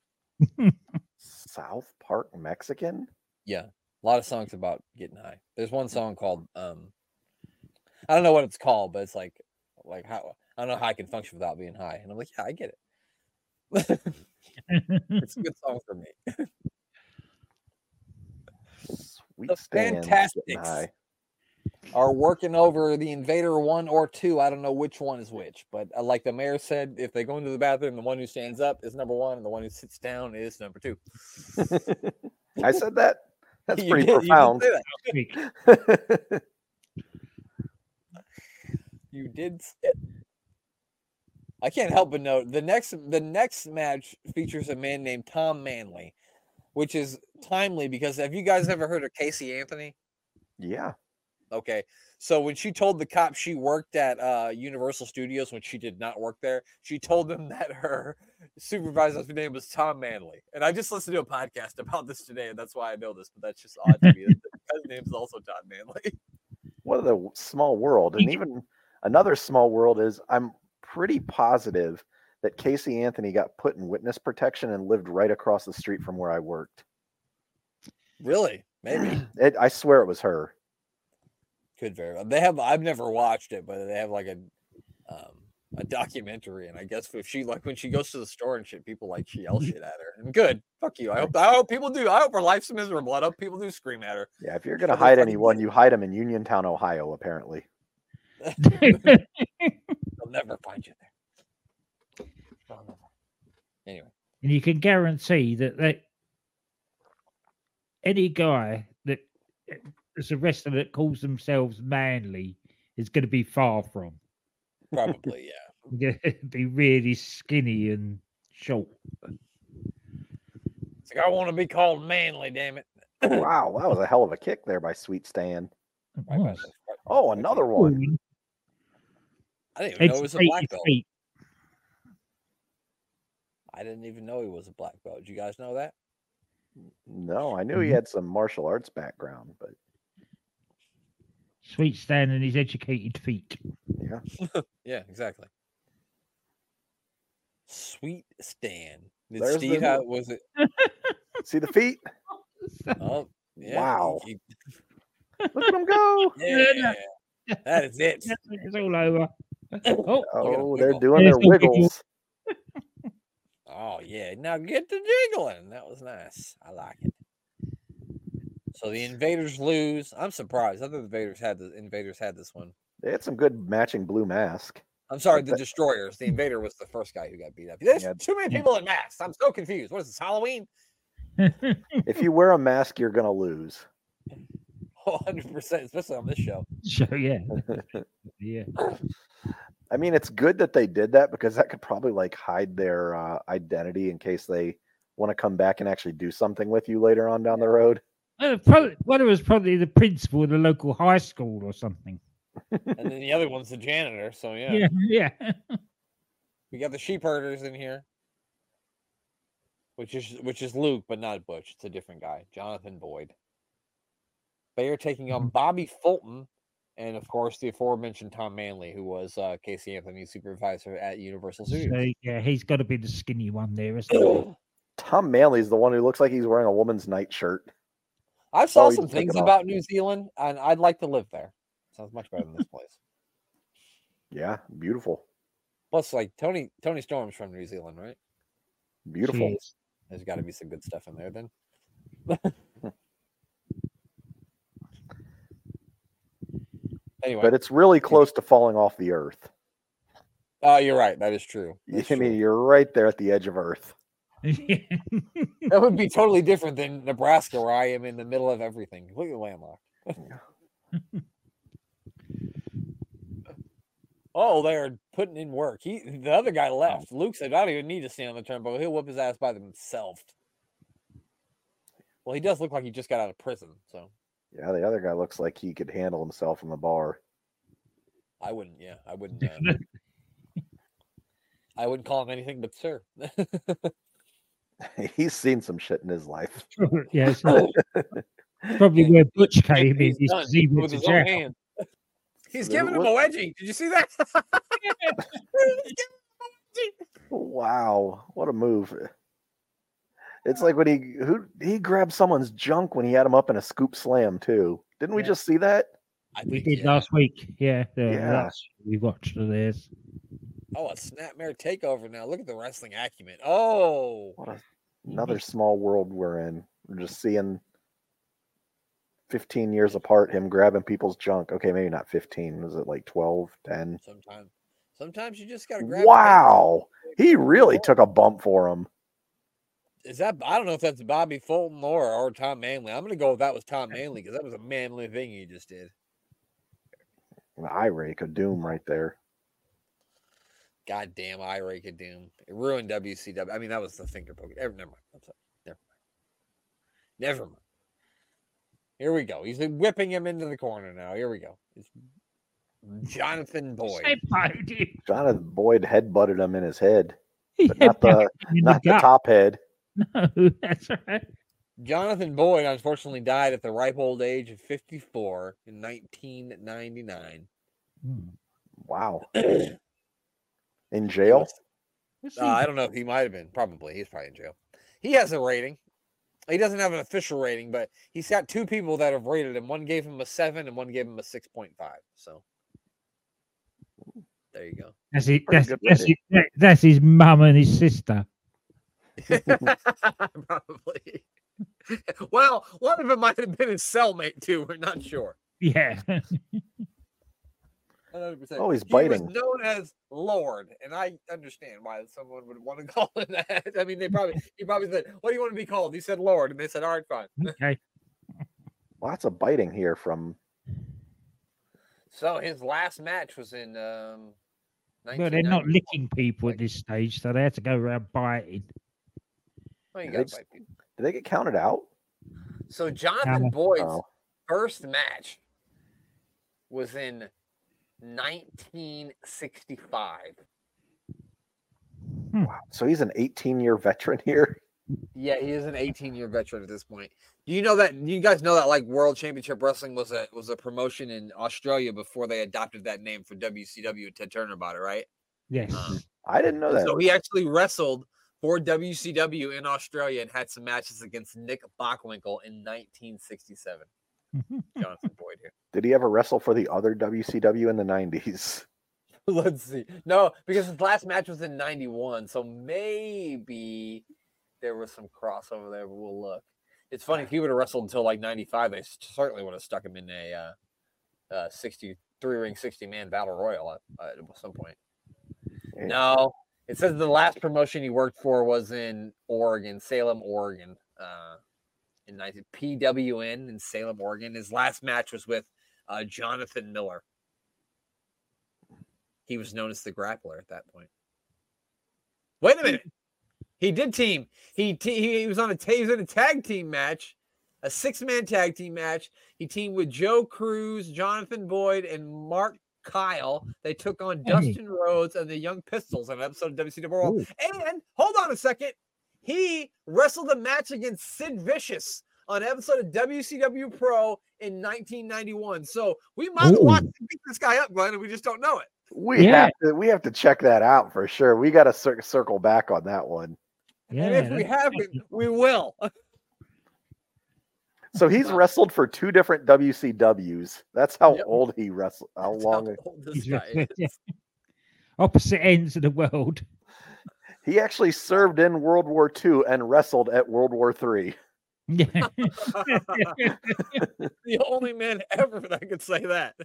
South Park Mexican? Yeah, a lot of songs about getting high. There's one song called um, I don't know what it's called, but it's like like how I don't know how I can function without being high, and I'm like, yeah, I get it. It's a good song for me. Sweet The Stan's Fantastics getting high. are working over the Invader one or two. I don't know which one is which, but uh, like the mayor said, if they go into the bathroom, the one who stands up is number one, and the one who sits down is number two. I said that? That's You pretty did- you did profound. say that. You did. say it. I can't help but note the next the next match features a man named Tom Manley, which is timely because have you guys ever heard of Casey Anthony? Yeah. Okay, so when she told the cop she worked at uh, Universal Studios when she did not work there, she told them that her supervisor's name was Tom Manley. And I just listened to a podcast about this today, and that's why I know this. But that's just odd to me. His name's also Tom Manley. What a w- small world. And even another small world is I'm pretty positive that Casey Anthony got put in witness protection and lived right across the street from where I worked. Really? Maybe. It, I swear it was her. Could very well. They have. I've never watched it, but they have like a um, a documentary, and I guess if she like when she goes to the store and shit, people like she yell shit at her. And good, fuck you. I hope. I hope people do. I hope her life's miserable. I hope people do scream at her. Yeah, if you're going to What the hide fuck anyone, is- you hide them in Uniontown, Ohio, apparently. They'll never find you there. They'll never. Anyway, And you can guarantee that they, any guy that is a wrestler that calls themselves manly is going to be far from. probably yeah. They're gonna be really skinny and short. It's like I want to be called manly. Damn it. Wow, that was a hell of a kick there by Sweet Stan. Right, right, right. Oh, another one. I didn't even know it was a Educate black your belt. feet. I didn't even know he was a black belt. Did you guys know that? No, I knew he Mhm. had some martial arts background, but Sweet Stan and his educated feet. yeah. Yeah, exactly. Sweet Stan. Did There's Steve the- have was it? See the feet? Oh, yeah. Wow. he- Look at him go. yeah. That is it. It's all over. Oh, Oh, wiggle. they're doing There's their the wiggle. wiggles. Oh, yeah. Now get the jiggling. That was nice. I like it. So the Invaders lose. I'm surprised. I thought the Invaders had the Invaders had this one. They had some good matching blue mask. I'm sorry, Like the that- Destroyers. The Invader was the first guy who got beat up. There's Yeah. too many Yeah. people in masks. I'm so confused. What is this, Halloween? If you wear a mask, you're gonna lose. one hundred percent, especially on this show. So yeah, yeah. I mean, it's good that they did that because that could probably like hide their uh, identity in case they want to come back and actually do something with you later on down the road. Uh, probably, one of us probably the principal of the local high school or something. And then the other one's the janitor. So, yeah. Yeah, yeah. We got the sheep herders in here, which is which is Luke, but not Butch. It's a different guy, Jonathan Boyd. They are taking on Bobby Fulton, and of course the aforementioned Tom Manley, who was uh, Casey Anthony's supervisor at Universal Studios. So yeah, he's got to be the skinny one there, isn't he? Tom Manley's the one who looks like he's wearing a woman's nightshirt. I saw Oh, he some took it things off. about New Zealand, and I'd like to live there. Sounds much better than this place. Yeah, beautiful, Plus, like Tony Tony Storm's from New Zealand, right? beautiful. She is. There's got to be some good stuff in there then. Anyway, But it's really close to falling off the earth. oh, you're right. That is true. That's I mean, true. you're right there at the edge of Earth. That would be totally different than Nebraska, where I am in the middle of everything, completely landlocked. Oh, they're putting in work. He, the other guy left. Luke said, "I don't even need to stand on the turnbuckle. He'll whip his ass by himself." Well, he does look like he just got out of prison, so Yeah, the other guy looks like he could handle himself in the bar. I wouldn't. Yeah, I wouldn't. Uh, I wouldn't call him anything but sir. He's seen some shit in his life. yeah, so probably where Butch came in. He's He's done he with went to his own jail. hand. He's There giving him a wedgie. Did you see that? He's giving him a wedgie. Wow, what a move! It's like when he who he grabbed someone's junk when he had him up in a scoop slam too. Didn't we Yeah. just see that? I We think, did yeah. last week. Yeah, the, Yeah. That's, we watched of theirs. Oh, a snapmare takeover now. Look at the wrestling acumen. Oh, What a, another small world we're in. We're just seeing fifteen years apart, him grabbing people's junk. Okay, maybe not fifteen. Was it like twelve, ten? sometimes, sometimes you just gotta grab. the Wow, he really took a bump for him. Is that? I don't know if that's Bobby Fulton or or Tom Manley. I'm gonna go with that was Tom Manley because that was a manly thing he just did. An eye rake of doom right there. Goddamn, eye rake of doom. It ruined W C W. I mean, that was the finger poke. Never mind. I'm sorry. Never mind. Never mind. Here we go. He's whipping him into the corner now. Here we go. It's Jonathan Boyd. Say Bodie. Jonathan Boyd headbutted him in his head, He but not had the in not the gut. top head. No, that's right. Jonathan Boyd unfortunately died at the ripe old age of fifty-four in nineteen ninety-nine. Hmm. Wow. In jail? Let's Uh, see. I don't know if he might have been. Probably. He's probably in jail. He has a rating. He doesn't have an official rating, but he's got two people that have rated him. One gave him a seven and one gave him a six point five. So there you go. That's, it, Pretty that's, good that's, rating. it, that- that's his mum and his sister. Probably. Well, one of them might have been his cellmate too. We're not sure. Yeah. one hundred percent. Oh, he's He was biting. known as Lord, and I understand why someone would want to call him that. I mean, they probably he probably said, "What do you want to be called?" He said Lord, and they said, "All right, fine." Okay. Lots of biting here from So his last match was in um. Well, they're not nineteen ninety-one. licking people at this stage, so they had to go around biting. Well, you They gotta just- bite people. did they get counted out? So Jonathan Hammer. Boyd's Oh. first match was in nineteen sixty-five. Wow. So he's an eighteen year veteran here. Yeah, he is an eighteen-year veteran at this point. Do you know that? You guys know that like World Championship Wrestling was a was a promotion in Australia before they adopted that name for W C W. Ted Turner bought it, right? Yes. Um, I didn't know and that. so he actually wrestled for W C W in Australia and had some matches against Nick Bockwinkel in nineteen sixty-seven. Jonathan Boyd here. Did he ever wrestle for the other W C W in the nineties? Let's see. No, because his last match was in ninety-one, so maybe there was some crossover there, but we'll look. It's funny, if he would have wrestled until like ninety-five, they certainly would have stuck him in a uh, uh, sixty-three ring, sixty man battle royal at, uh, at some point. Yeah. No, it says the last promotion he worked for was in Oregon, Salem, Oregon, uh, in nineteen P W N in Salem, Oregon. His last match was with uh, Jonathan Miller. He was known as the Grappler at that point. Wait a minute. He did team. He te- he was on a t- he was in a tag team match, a six-man tag team match. He teamed with Joe Cruz, Jonathan Boyd, and Mark Kyle. They took on Hey. Dustin Rhodes and the Young Pistols on an episode of W C W World. And hold on a second. He wrestled a match against Sid Vicious on an episode of W C W Pro in nineteen ninety-one. So we might Ooh. want to beat this guy up, Glenn, and we just don't know it. We Yeah. have to we have to check that out for sure. We got to cir- circle back on that one. Yeah, and if we that's- haven't, we will. So he's wrestled for two different W C Ws. That's how Yep. old he wrestled. How That's long? how it- old this he's guy right, yeah. is. Opposite ends of the world. He actually served in World War Two and wrestled at World War Three. Yeah. The only man ever that could say that.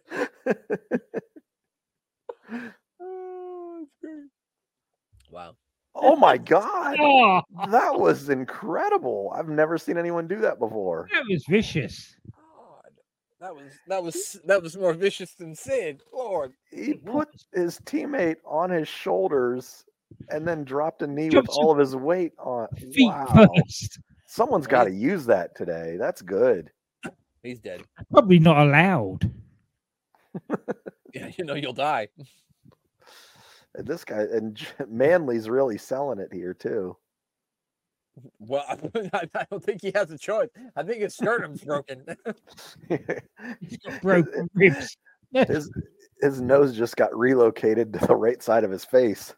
Oh, that's great. Wow. Oh my God, Oh, that was incredible! I've never seen anyone do that before. that was vicious. God. That was that was that was more vicious than Sid. Lord. He put his teammate on his shoulders and then dropped a knee with Dropped all of his weight on. Feet Wow, first. someone's got to use that today. That's good. He's dead. Probably not allowed. Yeah, you know you'll die. And this guy and J- Manly's really selling it here too. Well, I, I don't think he has a choice. I think his sternum's broken. He's got broken ribs. his his nose just got relocated to the right side of his face.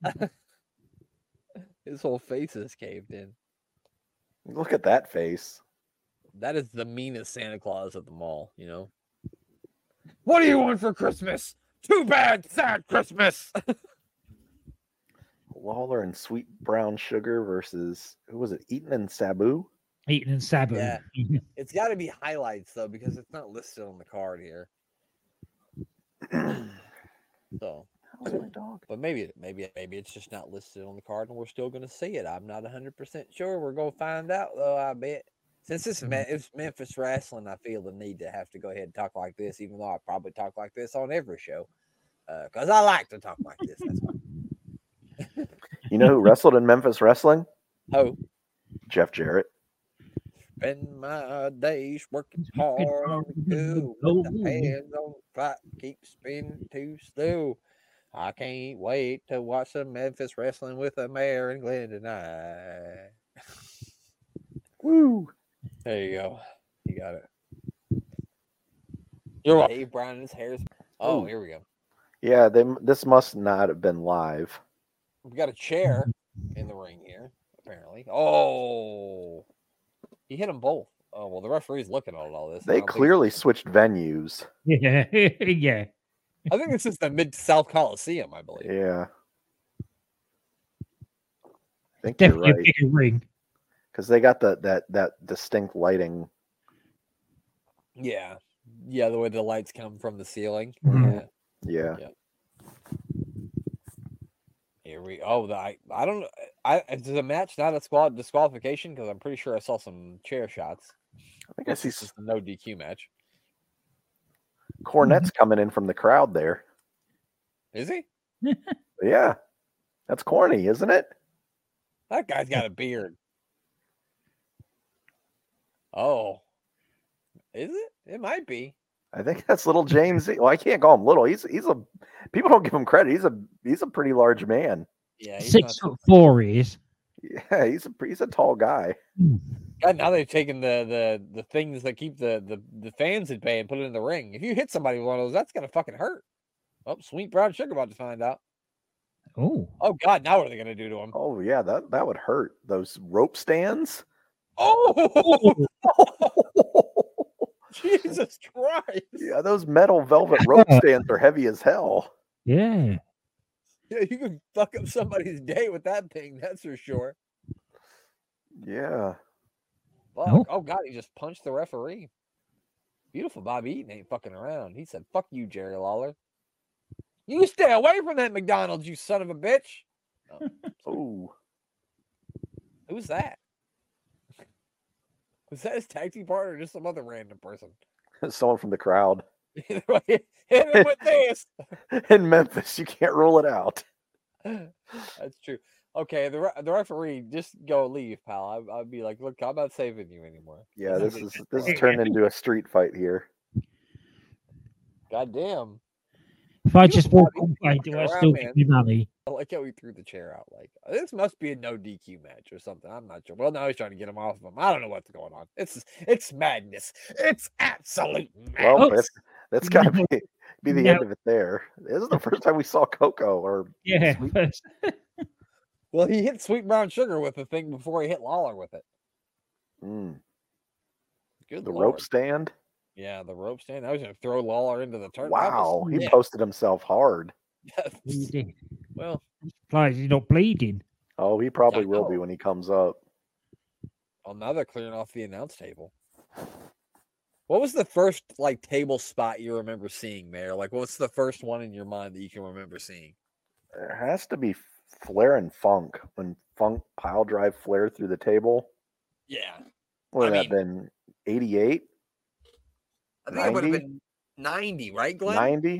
His whole face is caved in. Look at that face. That is the meanest Santa Claus at the mall, you know. What do you want for Christmas? Too bad, sad Christmas. Lawler and Sweet Brown Sugar versus who was it? Eaton and Sabu. Eating and Sabu. Yeah. It's got to be highlights though, because it's not listed on the card here. So, How's my dog? but maybe, maybe, maybe it's just not listed on the card, and we're still going to see it. I'm not one hundred percent sure. We're going to find out though. I bet. Since this is Me- it's Memphis wrestling, I feel the need to have to go ahead and talk like this, even though I probably talk like this on every show, because I like to talk like this. That's why. You know who wrestled in Memphis wrestling? Oh, Jeff Jarrett. spend my days working hard on the go, with the hands on the clock, keep spinning too slow. I can't wait to watch some Memphis wrestling with a mayor and Glenn tonight. Woo! There you go. You got it. You're welcome. Dave Brown and his hair's. Oh, Ooh. here we go. Yeah, they this must not have been live. We've got a chair in the ring here, apparently. Oh, he hit them both. Oh, well, the referee's looking at all this. I They don't think- clearly switched venues. Yeah. Yeah. I think this is the Mid South Coliseum, I believe. Yeah. I think you're Definitely a right. bigger ring. Because they got the, that that distinct lighting. Yeah. Yeah, the way the lights come from the ceiling. Mhm. Yeah. Yeah. Here we oh the I, I don't know. I is the match not a squad disqualification? Because I'm pretty sure I saw some chair shots. I think I see This is a no D Q match. Cornette's coming in from the crowd there. Is he? Yeah. That's corny, isn't it? That guy's got a beard. Oh. Is it? It might be. I think that's little James. Well, I can't call him little. He's he's a people don't give him credit. He's a he's a pretty large man. Yeah, he's Six not foot four he is. Yeah, he's a he's a tall guy. God, now they've taken the the the things that keep the the, the fans at bay and put it in the ring. If you hit somebody with one of those, that's gonna fucking hurt. Oh, Sweet Brown Sugar about to find out. Oh, Oh God, now what are they gonna do to him? Oh yeah, that that would hurt. Those rope stands. Oh, Jesus Christ! Yeah, those metal velvet rope stands are heavy as hell. yeah. Yeah, you can fuck up somebody's day with that thing. That's for sure. Yeah. Fuck. Oh. Oh God, he just punched the referee. Beautiful Bobby Eaton ain't fucking around. He said, "Fuck you, Jerry Lawler. You stay away from that McDonald's, you son of a bitch." Oh, Ooh. who's that? Was that his tag team partner or just some other random person? Someone from the crowd. Hit him with this. In Memphis, you can't rule it out. That's true. Okay, the re- the referee, just go leave, pal. I, I'd be like, look, I'm not saving you anymore. Yeah, this is this is turned into a street fight here. God damn. If I You just know, walk Bobby, away, fucking do I around, still man. get your money? I like how he threw the chair out. Like, this must be a no D Q match or something. I'm not sure. Well, now he's trying to get him off of him. I don't know what's going on. It's it's madness. It's absolute madness. Well, Oh, that's that's gotta no. be be the No. end of it there. This is the first time we saw Coco or Yeah. Sweet- first- Well, he hit Sweet Brown Sugar with the thing before he hit Lawler with it. Mm, Good the Lord. rope stand. Yeah, the rope stand. I was going to throw Lawler into the tournament. That Wow, was- he yeah. posted himself hard. he did. Well, Like he's not bleeding. Oh, he probably I will be know. when he comes up. well, now they're clearing off the announce table. What was the first like table spot you remember seeing, Mayor? Like, what's the first one in your mind that you can remember seeing? There has to be Flair and Funk when Funk pile drive Flair through the table. Yeah, Would I that been eighty-eight, I think it would have ninety? been ninety, right, Glenn? ninety?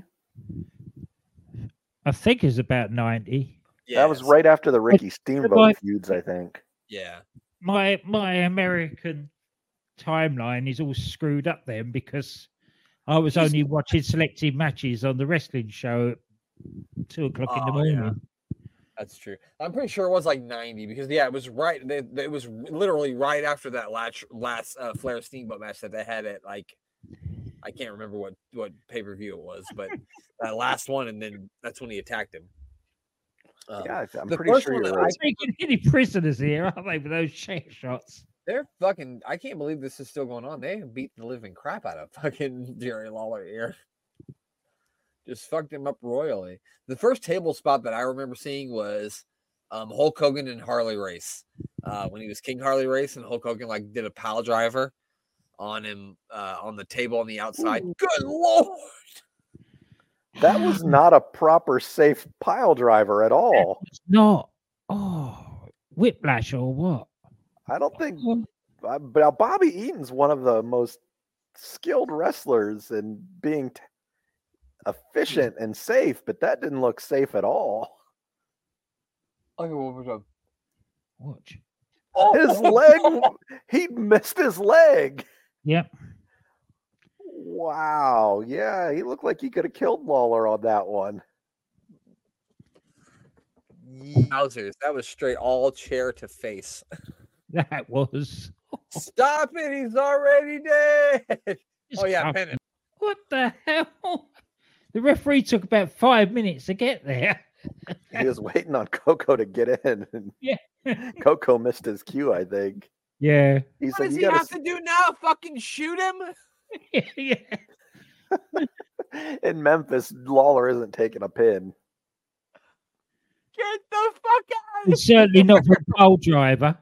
I think it's about ninety. That was Yes. right after the Ricky Steamboat my- feuds, I think. Yeah. My my American timeline is all screwed up then because I was He's- only watching selected matches on the wrestling show at two o'clock in the Oh, yeah. morning. That's true. I'm pretty sure it was like ninety because yeah, it was right. They, they- it was literally right after that last last uh, Flair Steamboat match that they had at like I can't remember what what pay per view it was, but that last one, and then that's when he attacked him. Um, Yeah, I- I'm the pretty first sure one you're that I- right. Taking any prisoners here, are they, with those chair shots? They're fucking. I can't believe this is still going on. They have beat the living crap out of fucking Jerry Lawler here. Just fucked him up royally. The first table spot that I remember seeing was um, Hulk Hogan and Harley Race. Uh, when he was King Harley Race, and Hulk Hogan like did a pile driver on him uh, on the table on the outside. Ooh. Good Lord! That was not a proper safe pile driver at all. It's not. Oh, whiplash or what? I don't think. Oh, uh, But Bobby Eaton's one of the most skilled wrestlers in being t- efficient and safe, but that didn't look safe at all. Okay, what was up? watch. His leg, he missed his leg. Yep. Wow. Yeah, he looked like he could have killed Lawler on that one. Yowzers, that was straight all chair to face. That was. Stop it! He's already dead. Just Oh yeah, come- pin it. What the hell? The referee took about five minutes to get there. He was waiting on Coco to get in. And Yeah. Coco missed his cue, I think. Yeah. He What said, does "You he gotta." have to do now? Fucking shoot him? Yeah. s- In Memphis, Lawler isn't taking a pin. Get the fuck out! It's certainly not for a pole driver.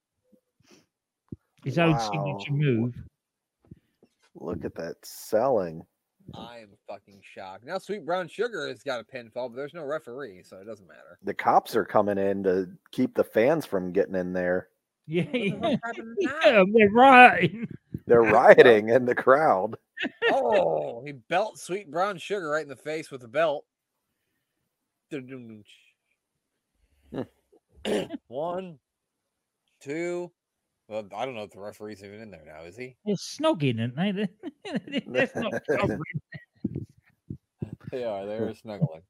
His own Wow. signature move. Look at that selling. I am fucking shocked. Now Sweet Brown Sugar has got a pinfall, but there's no referee, so it doesn't matter. The cops are coming in to keep the fans from getting in there. Yeah. What the Yeah. hell's happening now? Yeah, they're rioting. They're rioting in the crowd. Oh, he belt Sweet Brown Sugar right in the face with a belt. One, two. Well, I don't know if the referee's even in there now, is he? They're snogging, aren't they? That's not covering. They are. They're snuggling.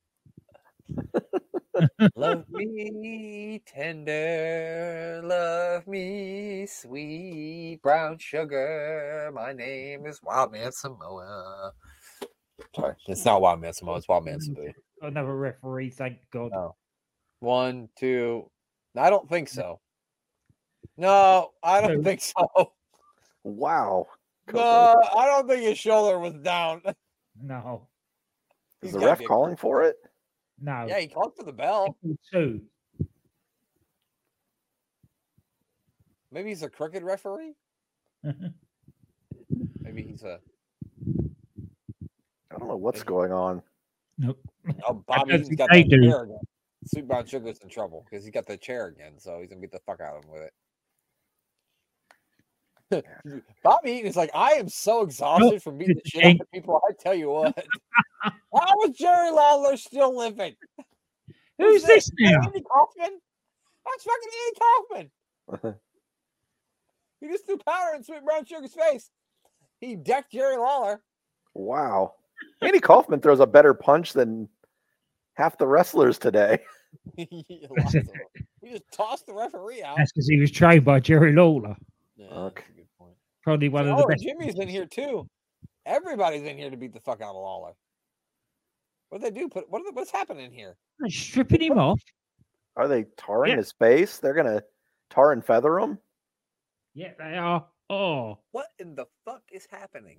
Love me tender, love me sweet brown sugar. My name is Wildman Samoa. Sorry, it's not Wildman Samoa. It's Wildman Sabu. Another referee, thank God. No. One, two. I don't think so. No, I don't Two. think so. Wow. Coco. No, I don't think his shoulder was down. No, Is He's the gotta ref be a- calling for it? no. Yeah, he called for the bell. Two. Maybe he's a crooked referee. Maybe he's a. I don't know what's Maybe. going on. Nope. Oh, Bobby don't Eaton's think got they that do. chair again. Sweet Brown Sugar's in trouble because he got the chair again, so he's gonna beat the fuck out of him with it. Bobby Eaton is like, I am so exhausted from beating the shit out of people. I tell you what, how is Jerry Lawler still living? Who's this now? Andy Kaufman? That's fucking Andy Kaufman. He just threw powder in Sweet Brown Sugar's face. He decked Jerry Lawler. Wow. Andy Kaufman throws a better punch than half the wrestlers today. Lots of them. He just tossed the referee out. That's because he was trained by Jerry Lawler. Yeah, Okay. that's a good point. Probably one of Oh, the best. Jimmy's in here too. Everybody's in here to beat the fuck out of Lawler. What they do? Put what? Are the, what's happening here? They're stripping him off. Are they tarring Yeah. his face? They're gonna tar and feather him? Yeah, they are. Oh, What in the fuck is happening?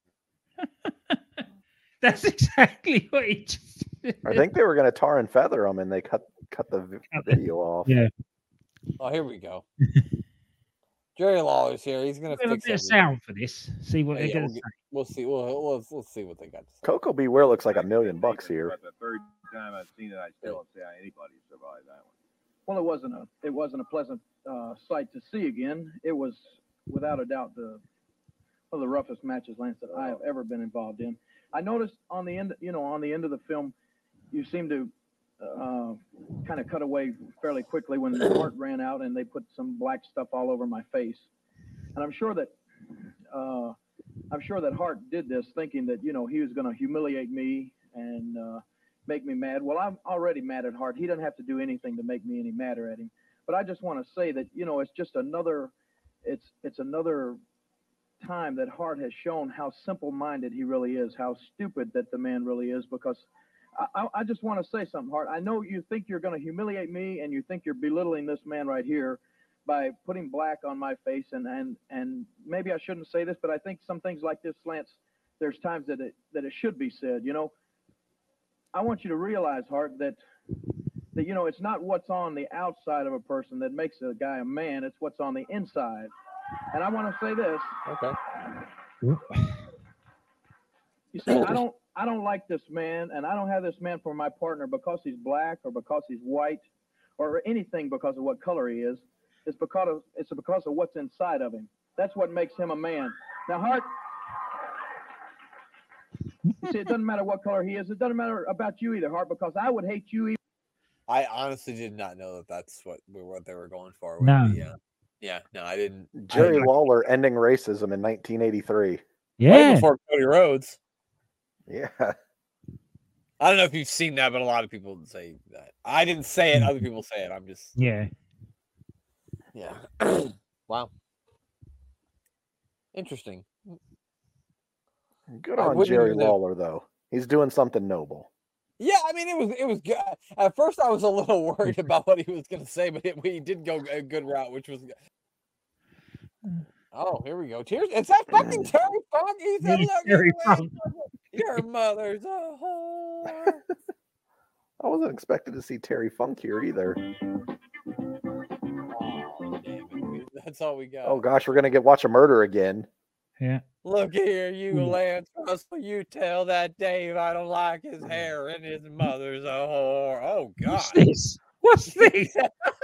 that's exactly what he just. I think they were gonna tar and feather him, and they cut cut the vi- Cut the- video off. Yeah. Oh, here we go. Jerry Lawler's here. He's gonna We'll have a fix bit of everything. sound for this. See what Yeah, they're yeah, going we'll, to get- say. we'll see. We'll, let's let's see what they got to say. Coco Beware looks like a million bucks here. But the third time I've seen it, I still don't see how anybody survived that one. Well, it wasn't a it wasn't a pleasant uh, sight to see again. It was without a doubt the one of the roughest matches, Lance, that I have ever been involved in. I noticed on the end, you know, on the end of the film, you seem to uh, kind of cut away fairly quickly when the Hart ran out and they put some black stuff all over my face. And I'm sure that uh, I'm sure that Hart did this thinking that, you know, he was going to humiliate me and uh, make me mad. Well, I'm already mad at Hart. He doesn't have to do anything to make me any madder at him. But I just want to say that, you know, it's just another, it's it's another time that Hart has shown how simple-minded he really is, how stupid that the man really is. Because I, I, I just want to say something, Hart. I know you think you're going to humiliate me, and you think you're belittling this man right here by putting black on my face, and and and maybe I shouldn't say this, but I think some things like this, Lance, there's times that it that it should be said. You know, I want you to realize, Hart, that that you know it's not what's on the outside of a person that makes a guy a man; it's what's on the inside. And I want to say this. Okay. You see, I don't I don't like this man, and I don't have this man for my partner because he's black or because he's white or anything because of what color he is. It's because of it's because of what's inside of him. That's what makes him a man. Now, Hart, you see, it doesn't matter what color he is. It doesn't matter about you either, Hart, because I would hate you even. I honestly did not know that that's what what they were going for. With No. the, uh, yeah, no, I didn't. Jerry I, Lawler ending racism in nineteen eighty-three. right Yeah. before Cody Rhodes. Yeah. I don't know if you've seen that, but a lot of people say that. I didn't say it. Other people say it. I'm just, Yeah. yeah. Wow. Interesting. Good I on wouldn't Jerry even have- Lawler, though. He's doing something noble. Yeah, I mean, it was it was good. At first, I was a little worried about what he was going to say, but it, he did go a good route, which was. Oh, here we go. Tears. Is that fucking Terry Funk? He said, Yeah, "Look, Terry at Funk. your mother's a whore." I wasn't expecting to see Terry Funk here either. Oh, damn it. That's all we got. Oh gosh, we're gonna get watch a murder again. Yeah. Look here, you Hmm. Lance Russell. You tell that Dave I don't like his hair and his mother's a whore. Oh God. What's this? What's this?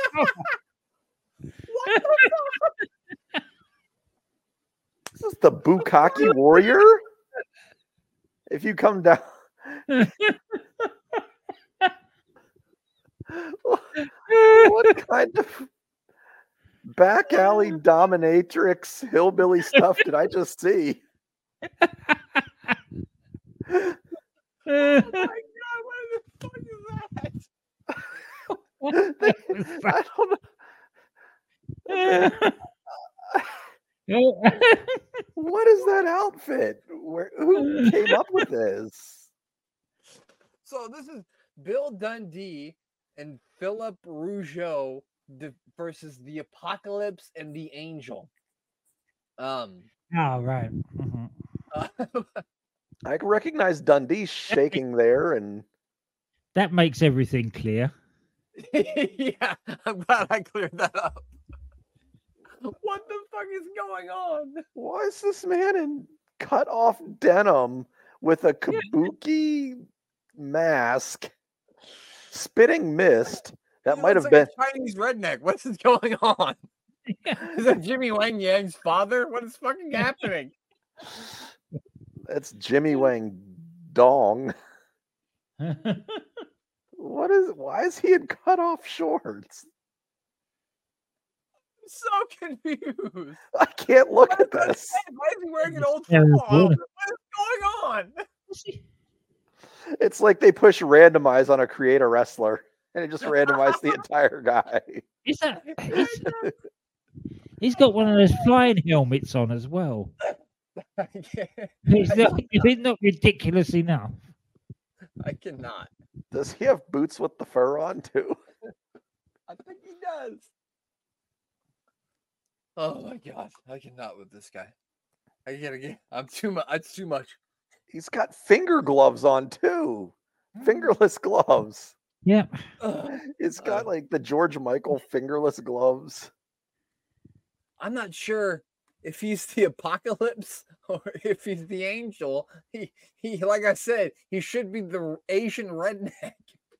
What the fuck? This is the Bukkake Warrior. If you come down, what kind of back alley dominatrix hillbilly stuff did I just see? Oh my God, what the fuck is that? I don't know. What is that outfit? Where who came up with this? So this is Bill Dundee and Philip Rougeau the, versus the Apocalypse and the Angel. Um. Oh, right. Mhm. uh, I can recognize Dundee shaking there, and That makes everything clear. yeah, I'm glad I cleared that up. What the fuck is going on? why is this man in cut off denim with a kabuki mask, spitting mist? That He might looks have like been. a Chinese redneck. What is going on? Is that Jimmy Wang Yang's father? What is fucking happening? That's Jimmy Wang Dong. What is? Why is he in cut off shorts? I'm so confused. I can't look What at is this. that? Why is he wearing an old Terrible. football outfit? What is going on? It's like they push randomize on a creator wrestler, and it just randomized the entire guy. Is that? He's, he's got one of those flying helmets on as well. I can't. Is that, is it not ridiculous enough? I cannot. Does he have boots with the fur on too? I think he does. Oh my god, I cannot with this guy. I gotta get. I'm too much. It's too much. He's got finger gloves on too. Fingerless gloves. Yeah. Ugh. It's got Uh. like the George Michael fingerless gloves. I'm not sure if he's the Apocalypse or if he's the Angel. He, he, like I said, he should be the Asian redneck.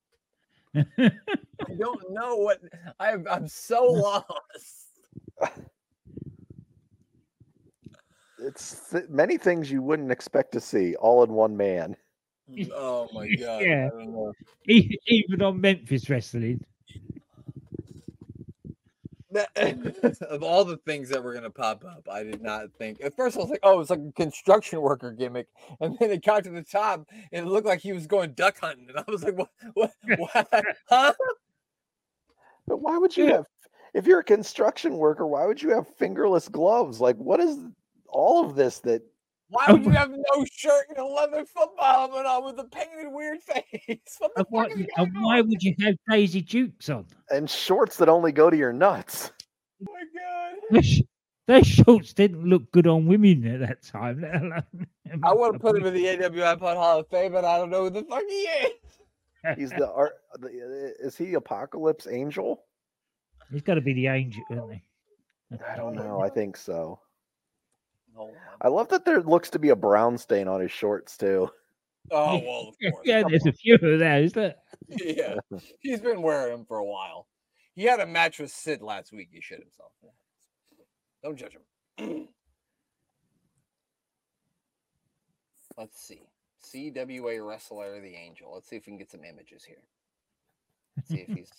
I don't know what. I'm. I'm so lost. It's th- many things you wouldn't expect to see all in one man. Oh my god. Yeah. I don't know. E- Even on Memphis Wrestling. That, of all the things that were gonna pop up, I did not think. At first, I was like, "Oh, it's like a construction worker gimmick," and then it got to the top, and it looked like he was going duck hunting, and I was like, "What? What? What? Huh?" But why would you have, if you're a construction worker, why would you have fingerless gloves? Like, what is all of this that Why would you have no shirt and a leather football helmet on with a painted weird face? What the And why, fuck is and going why on? would you have Daisy Dukes on? and shorts that only go to your nuts? Oh my god! Those, sh- those shorts didn't look good on women at that time. Let alone I want to put him in the A W I Pod Hall of Fame, but I don't know who the fuck he is. He's the art. The, is he Apocalypse Angel? He's got to be the angel, isn't he? I don't know. I think so. Hold on. I love that there looks to be a brown stain on his shorts too. Oh well, of course. Yeah, Come there's on. a few of those. Look. Yeah, he's been wearing them for a while. He had a match with Sid last week. He shit himself. Don't judge him. Let's see. C W A wrestler, the Angel. Let's see if we can get some images here. Let's see if he's.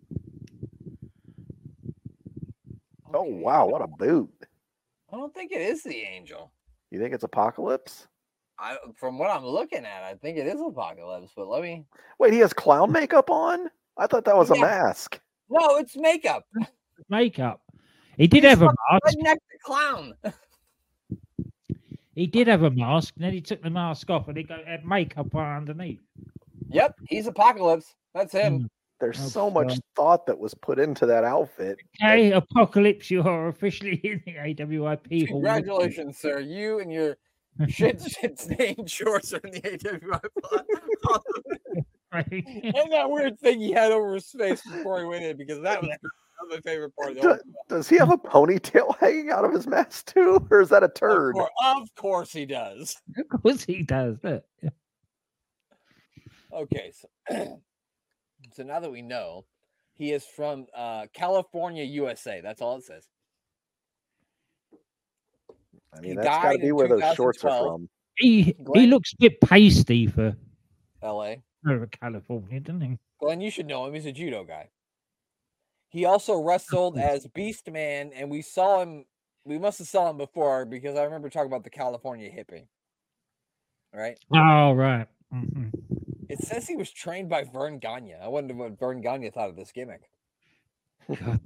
Oh Okay. wow, what a boot! I don't think it is the Angel. You think it's Apocalypse? I, from what I'm looking at, I think it is Apocalypse. But let me. Wait, he has clown makeup on? I thought that was a Yeah. mask. No, it's makeup. Makeup. He did He's have a fucking mask. Redneck the clown. He did have a mask, and then he took the mask off, and he got had makeup on underneath. Yep, he's Apocalypse. That's him. There's Oh, so much God. thought that was put into that outfit. Okay, Apocalypse, you are officially in the A W I P Hall of Fame. Congratulations, sir. You and your shit shit stained shorts are in the A W I Pod. And that weird thing he had over his face before he went in, because that was my favorite part of the Do- whole. Does he have a ponytail hanging out of his mask too, or is that a Of turd? course, of course he does. Of course he does. Look. Okay, so so now that we know, he is from uh, California, U S A. That's all it says. I he mean, that's got to died be in where those shorts are twenty twelve. from. He he Glenn- looks a bit pasty for, L A. for California, doesn't he? Glenn, you should know him. He's a judo guy. He also wrestled as Beast Man, and we saw him. We must have saw him before, because I remember talking about the California hippie. Right? Oh, right. Mhm. It says he was trained by Vern Gagne. I wonder what Vern Gagne thought of this gimmick. God.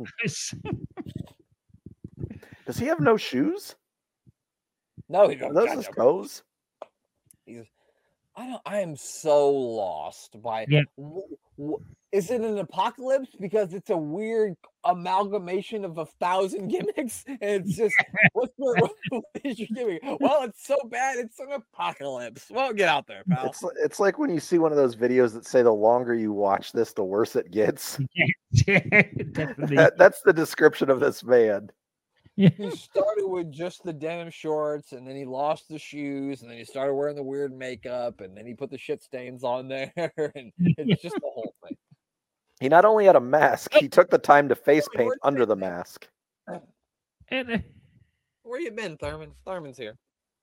Does he have no shoes? No, he Are don't. those God, his no. toes? He's, I don't. I am so lost by. Yeah. w- w- Is it an apocalypse because it's a weird amalgamation of a thousand gimmicks? And it's just what's the what is your gimmick? Well, it's so bad, it's an apocalypse. Well, get out there, pal. It's it's like when you see one of those videos that say the longer you watch this, the worse it gets. Yeah, definitely. That, that's the description of this man. Yeah. He started with just the denim shorts, and then he lost the shoes, and then he started wearing the weird makeup, and then he put the shit stains on there, and it's just the whole thing. He not only had a mask, he took the time to face Wait, paint where's under the Thurman? mask. And, uh, Where you been, Thurman? Thurman's here.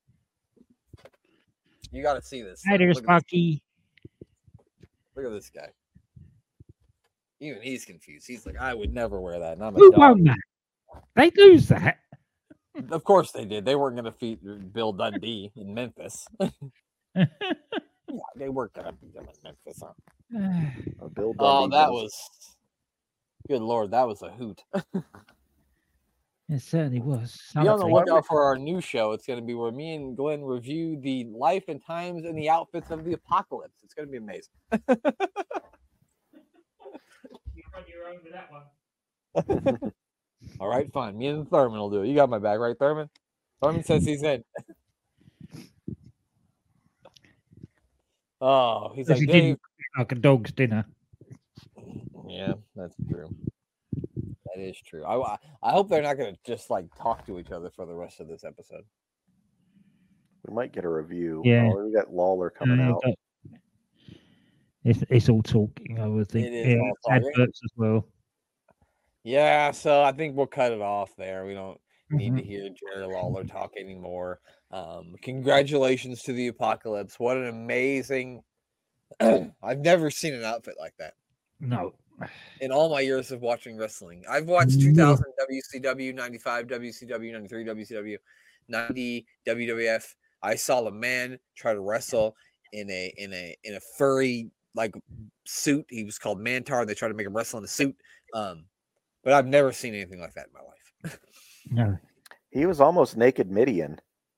You got to see this. Hi Thurman. there, Look, at this, Sparky. look at this guy. Even he's confused. He's like, I would never wear that. And I'm a Who dog. won that? They lose that. Of course they did. They weren't going to beat Bill Dundee in Memphis. Yeah, they weren't going to beat him in Memphis. Huh? Uh, Bill Oh, Dundee that was- was good lord, that was a hoot. It certainly was. Be on the something. lookout for our new show. It's going to be where me and Glenn review the life and times and the outfits of the apocalypse. It's going to be amazing. All right, fine. Me and Thurman will do it. You got my back, right, Thurman? Thurman says he's in. Oh, he's Because like, he Dave. didn't cook like a dog's dinner. Yeah, that's true. That is true. I, I- I hope they're not going to just like talk to each other for the rest of this episode. We might get a review. Yeah. Oh, we got Lawler coming Uh, out. but It's, it's all talking, I would think. It is Yeah, all talking. adverts as well. Yeah, so I think we'll cut it off there. We don't need to Mhm. hear Jerry Lawler talk anymore. Um, congratulations to the Apocalypse. What an amazing. I've never seen an outfit like that No. in all my years of watching wrestling. I've watched Yeah. two thousand W C W, ninety-five W C W, ninety-three W C W, ninety W W F. I saw a man try to wrestle in a in a in a furry like suit. He was called Mantar. They tried to make him wrestle in a suit. Um, but I've never seen anything like that in my life. No. He was almost naked Midian.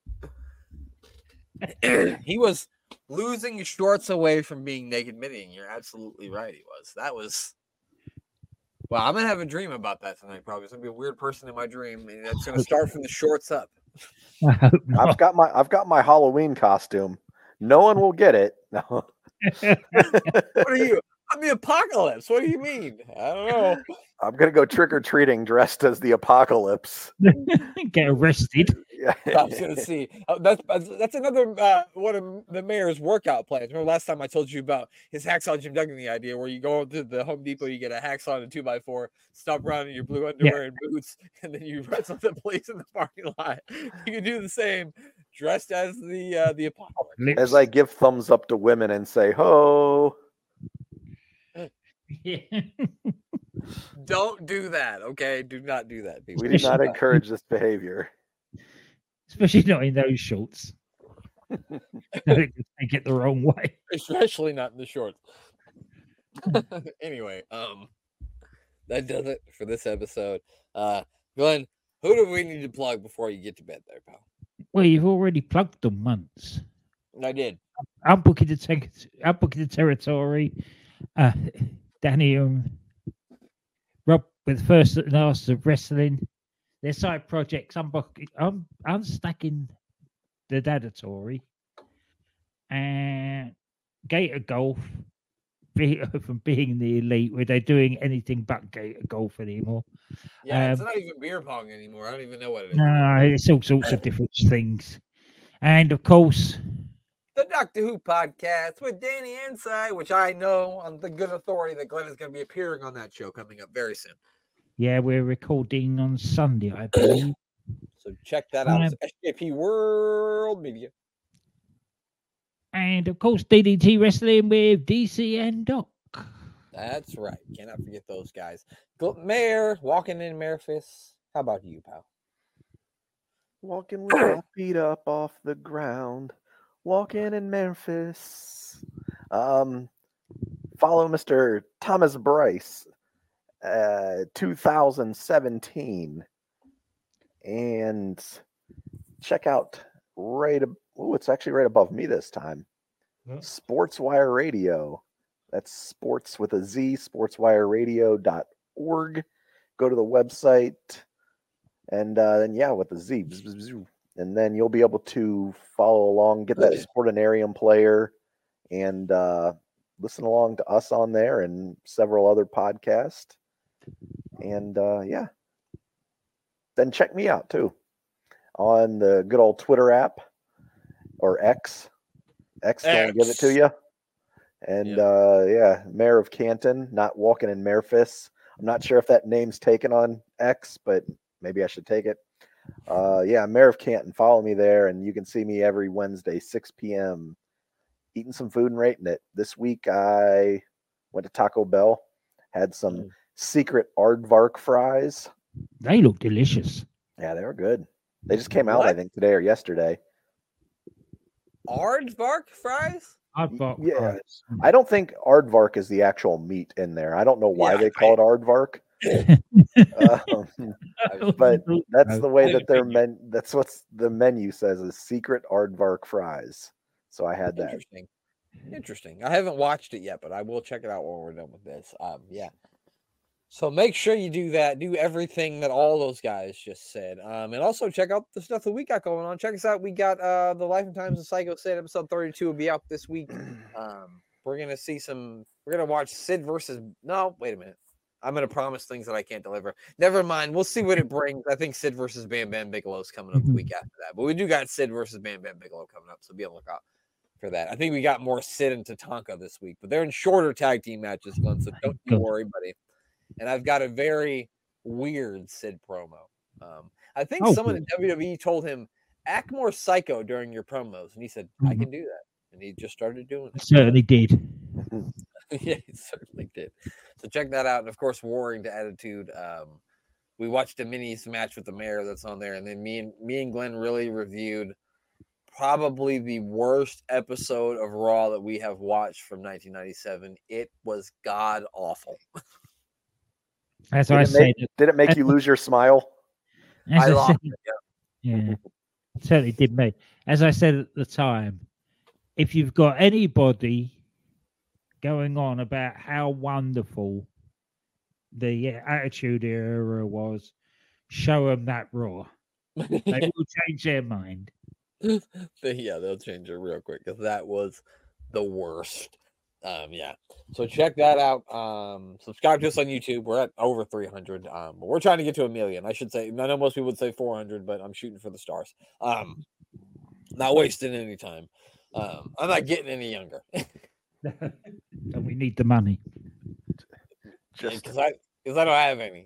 He was losing his shorts away from being naked Midian. You're absolutely right. He was. That was. Well, I'm gonna have a dream about that tonight. Probably, it's gonna be a weird person in my dream, and it's gonna start from the shorts up. I hope I've not. got my I've got my Halloween costume. No one will get it. No. What are you? I'm the Apocalypse. What do you mean? I don't know. I'm gonna go trick or treating dressed as the apocalypse. Get arrested. Yeah. I was gonna see. Uh, that's that's another uh, one of the mayor's workout plans. Remember last time I told you about his hacksaw Jim Duggan, the idea where you go to the Home Depot, you get a hacksaw and a two by four, stop around in your blue underwear and boots, and then you wrestle the police in the parking lot. You can do the same, dressed as the uh, the Apocalypse. Lips. As I give thumbs up to women and say ho. Yeah. Don't do that, okay? Do not do that, people. We do not Especially- encourage this behavior. Especially not in those shorts. They take it the wrong way. Especially not in the shorts. Anyway, um, that does it for this episode. Uh, Glenn, who do we need to plug before you get to bed, there, pal? Well, you've already plugged them once. I did. I'm booking the ter- I'm booking the territory. Uh, Danny um, Rob with first and last of wrestling. Their side projects. I'm booking. I'm I'm stacking the Dadatory and Gator Golf. Be, from being the elite, where they're doing anything but Gator Golf anymore. Yeah, it's Um, not even beer pong anymore. I don't even know what it is. No, it's all sorts of different things. And of course, The Doctor Who podcast with Danny Inside, which I know on the good authority that Glenn is going to be appearing on that show coming up very soon. yeah, we're recording on Sunday, I believe. So check that out. Um, It's S J P World Media. And of course, D D T Wrestling with D C and Doc. That's right. Cannot forget those guys. Gl- Mayor, walking in Memphis. How about you, pal? Walking with my feet up off the ground. Walking in Memphis. Um, follow Mister Thomas Bryce, uh, two thousand seventeen, and check out right. Oh, it's actually right above me this time. Sportswire Radio. That's sports with a Z, sportswire radio dot org. Go to the website, and uh, then, yeah, with the Z. And then you'll be able to follow along, get that Sportinarium player, and uh, listen along to us on there and several other podcasts. And, uh, yeah. Then check me out, too, on the good old Twitter app, or X. X, gonna give it to you. And Yep. uh, yeah, Mayor of Canton, not walking in Mayorfist. I'm not sure if that name's taken on X, but maybe I should take it. Uh, yeah, Mayor of Canton. Follow me there, and you can see me every Wednesday, six p.m. eating some food and rating it. This week I went to Taco Bell, had some Mm. secret aardvark fries. They look delicious. Yeah, they were good. They just came out, I What? think, today or yesterday. Aardvark fries? I've got Yeah. fries. I don't think aardvark is the actual meat in there. I don't know why Yeah, they call it aardvark. um, but that's the way that their men. That's what's the menu says is secret aardvark fries. So I had that. Interesting. Interesting. I haven't watched it yet, but I will check it out when we're done with this. Um, yeah. So make sure you do that. Do everything that all those guys just said. Um, and also check out the stuff that we got going on. Check us out. We got uh the Life and Times of Psycho Sid episode thirty-two will be out this week. Um, we're gonna see some. We're gonna watch Sid versus. No, wait a minute. I'm gonna promise things that I can't deliver. Never mind. We'll see what it brings. I think Sid versus Bam Bam Bigelow is coming up the week after that. But we do got Sid versus Bam Bam Bigelow coming up, so be on the lookout for that. I think we got more Sid and Tatanka this week, but they're in shorter tag team matches, Glenn. So don't you worry, buddy. And I've got a very weird Sid promo. Um, I think Oh, someone cool. at W W E told him, act more psycho during your promos. And he said, I can do that. And he just started doing it. Certainly did. Yeah, he certainly did. So check that out. And of course, Warring to Attitude. Um, we watched a minis match with the mayor that's on there. And then me and me and Glenn really reviewed probably the worst episode of Raw that we have watched from nineteen ninety-seven. It was god awful. As Did I it, said, make, did it make you lose your smile? as I I lost said, it. yeah, it certainly did me. As I said at the time, if you've got anybody going on about how wonderful the Attitude Era was, show them that Raw. They will change their mind. Yeah, they'll change it real quick because that was the worst. Um, yeah. So check that out. Um, subscribe to us on YouTube. We're at over three hundred. Um, we're trying to get to a million. I should say. I know most people would say four hundred, but I'm shooting for the stars. Um, not wasting any time. Um, I'm not getting any younger And we need the money. Just because I because I don't have any.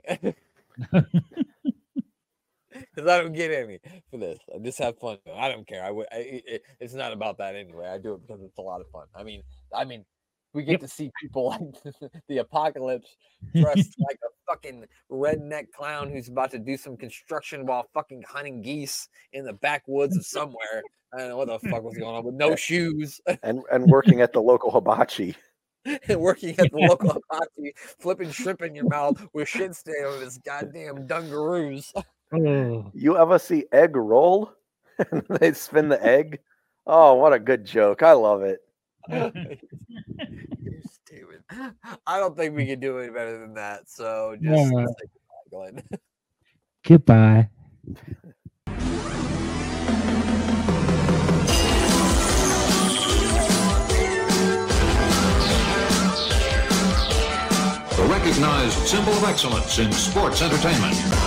Because I don't get any for this. I just have fun. I don't care. I, w- I it, it's not about that anyway. I do it because it's a lot of fun. I mean, I mean, we get Yep. to see people like the Apocalypse dressed like a fucking redneck clown who's about to do some construction while fucking hunting geese in the backwoods of somewhere. I don't know what the fuck was going on with no shoes and and working at the local hibachi. and working at the local hibachi, flipping shrimp in your mouth with shit stain on his goddamn dungaroos. Oh, You ever see egg roll? They spin the egg. Oh, what a good joke! I love it. You're stupid. I don't think we can do any better than that. So just Yeah. say goodbye, Glenn. goodbye. The recognized symbol of excellence in sports entertainment.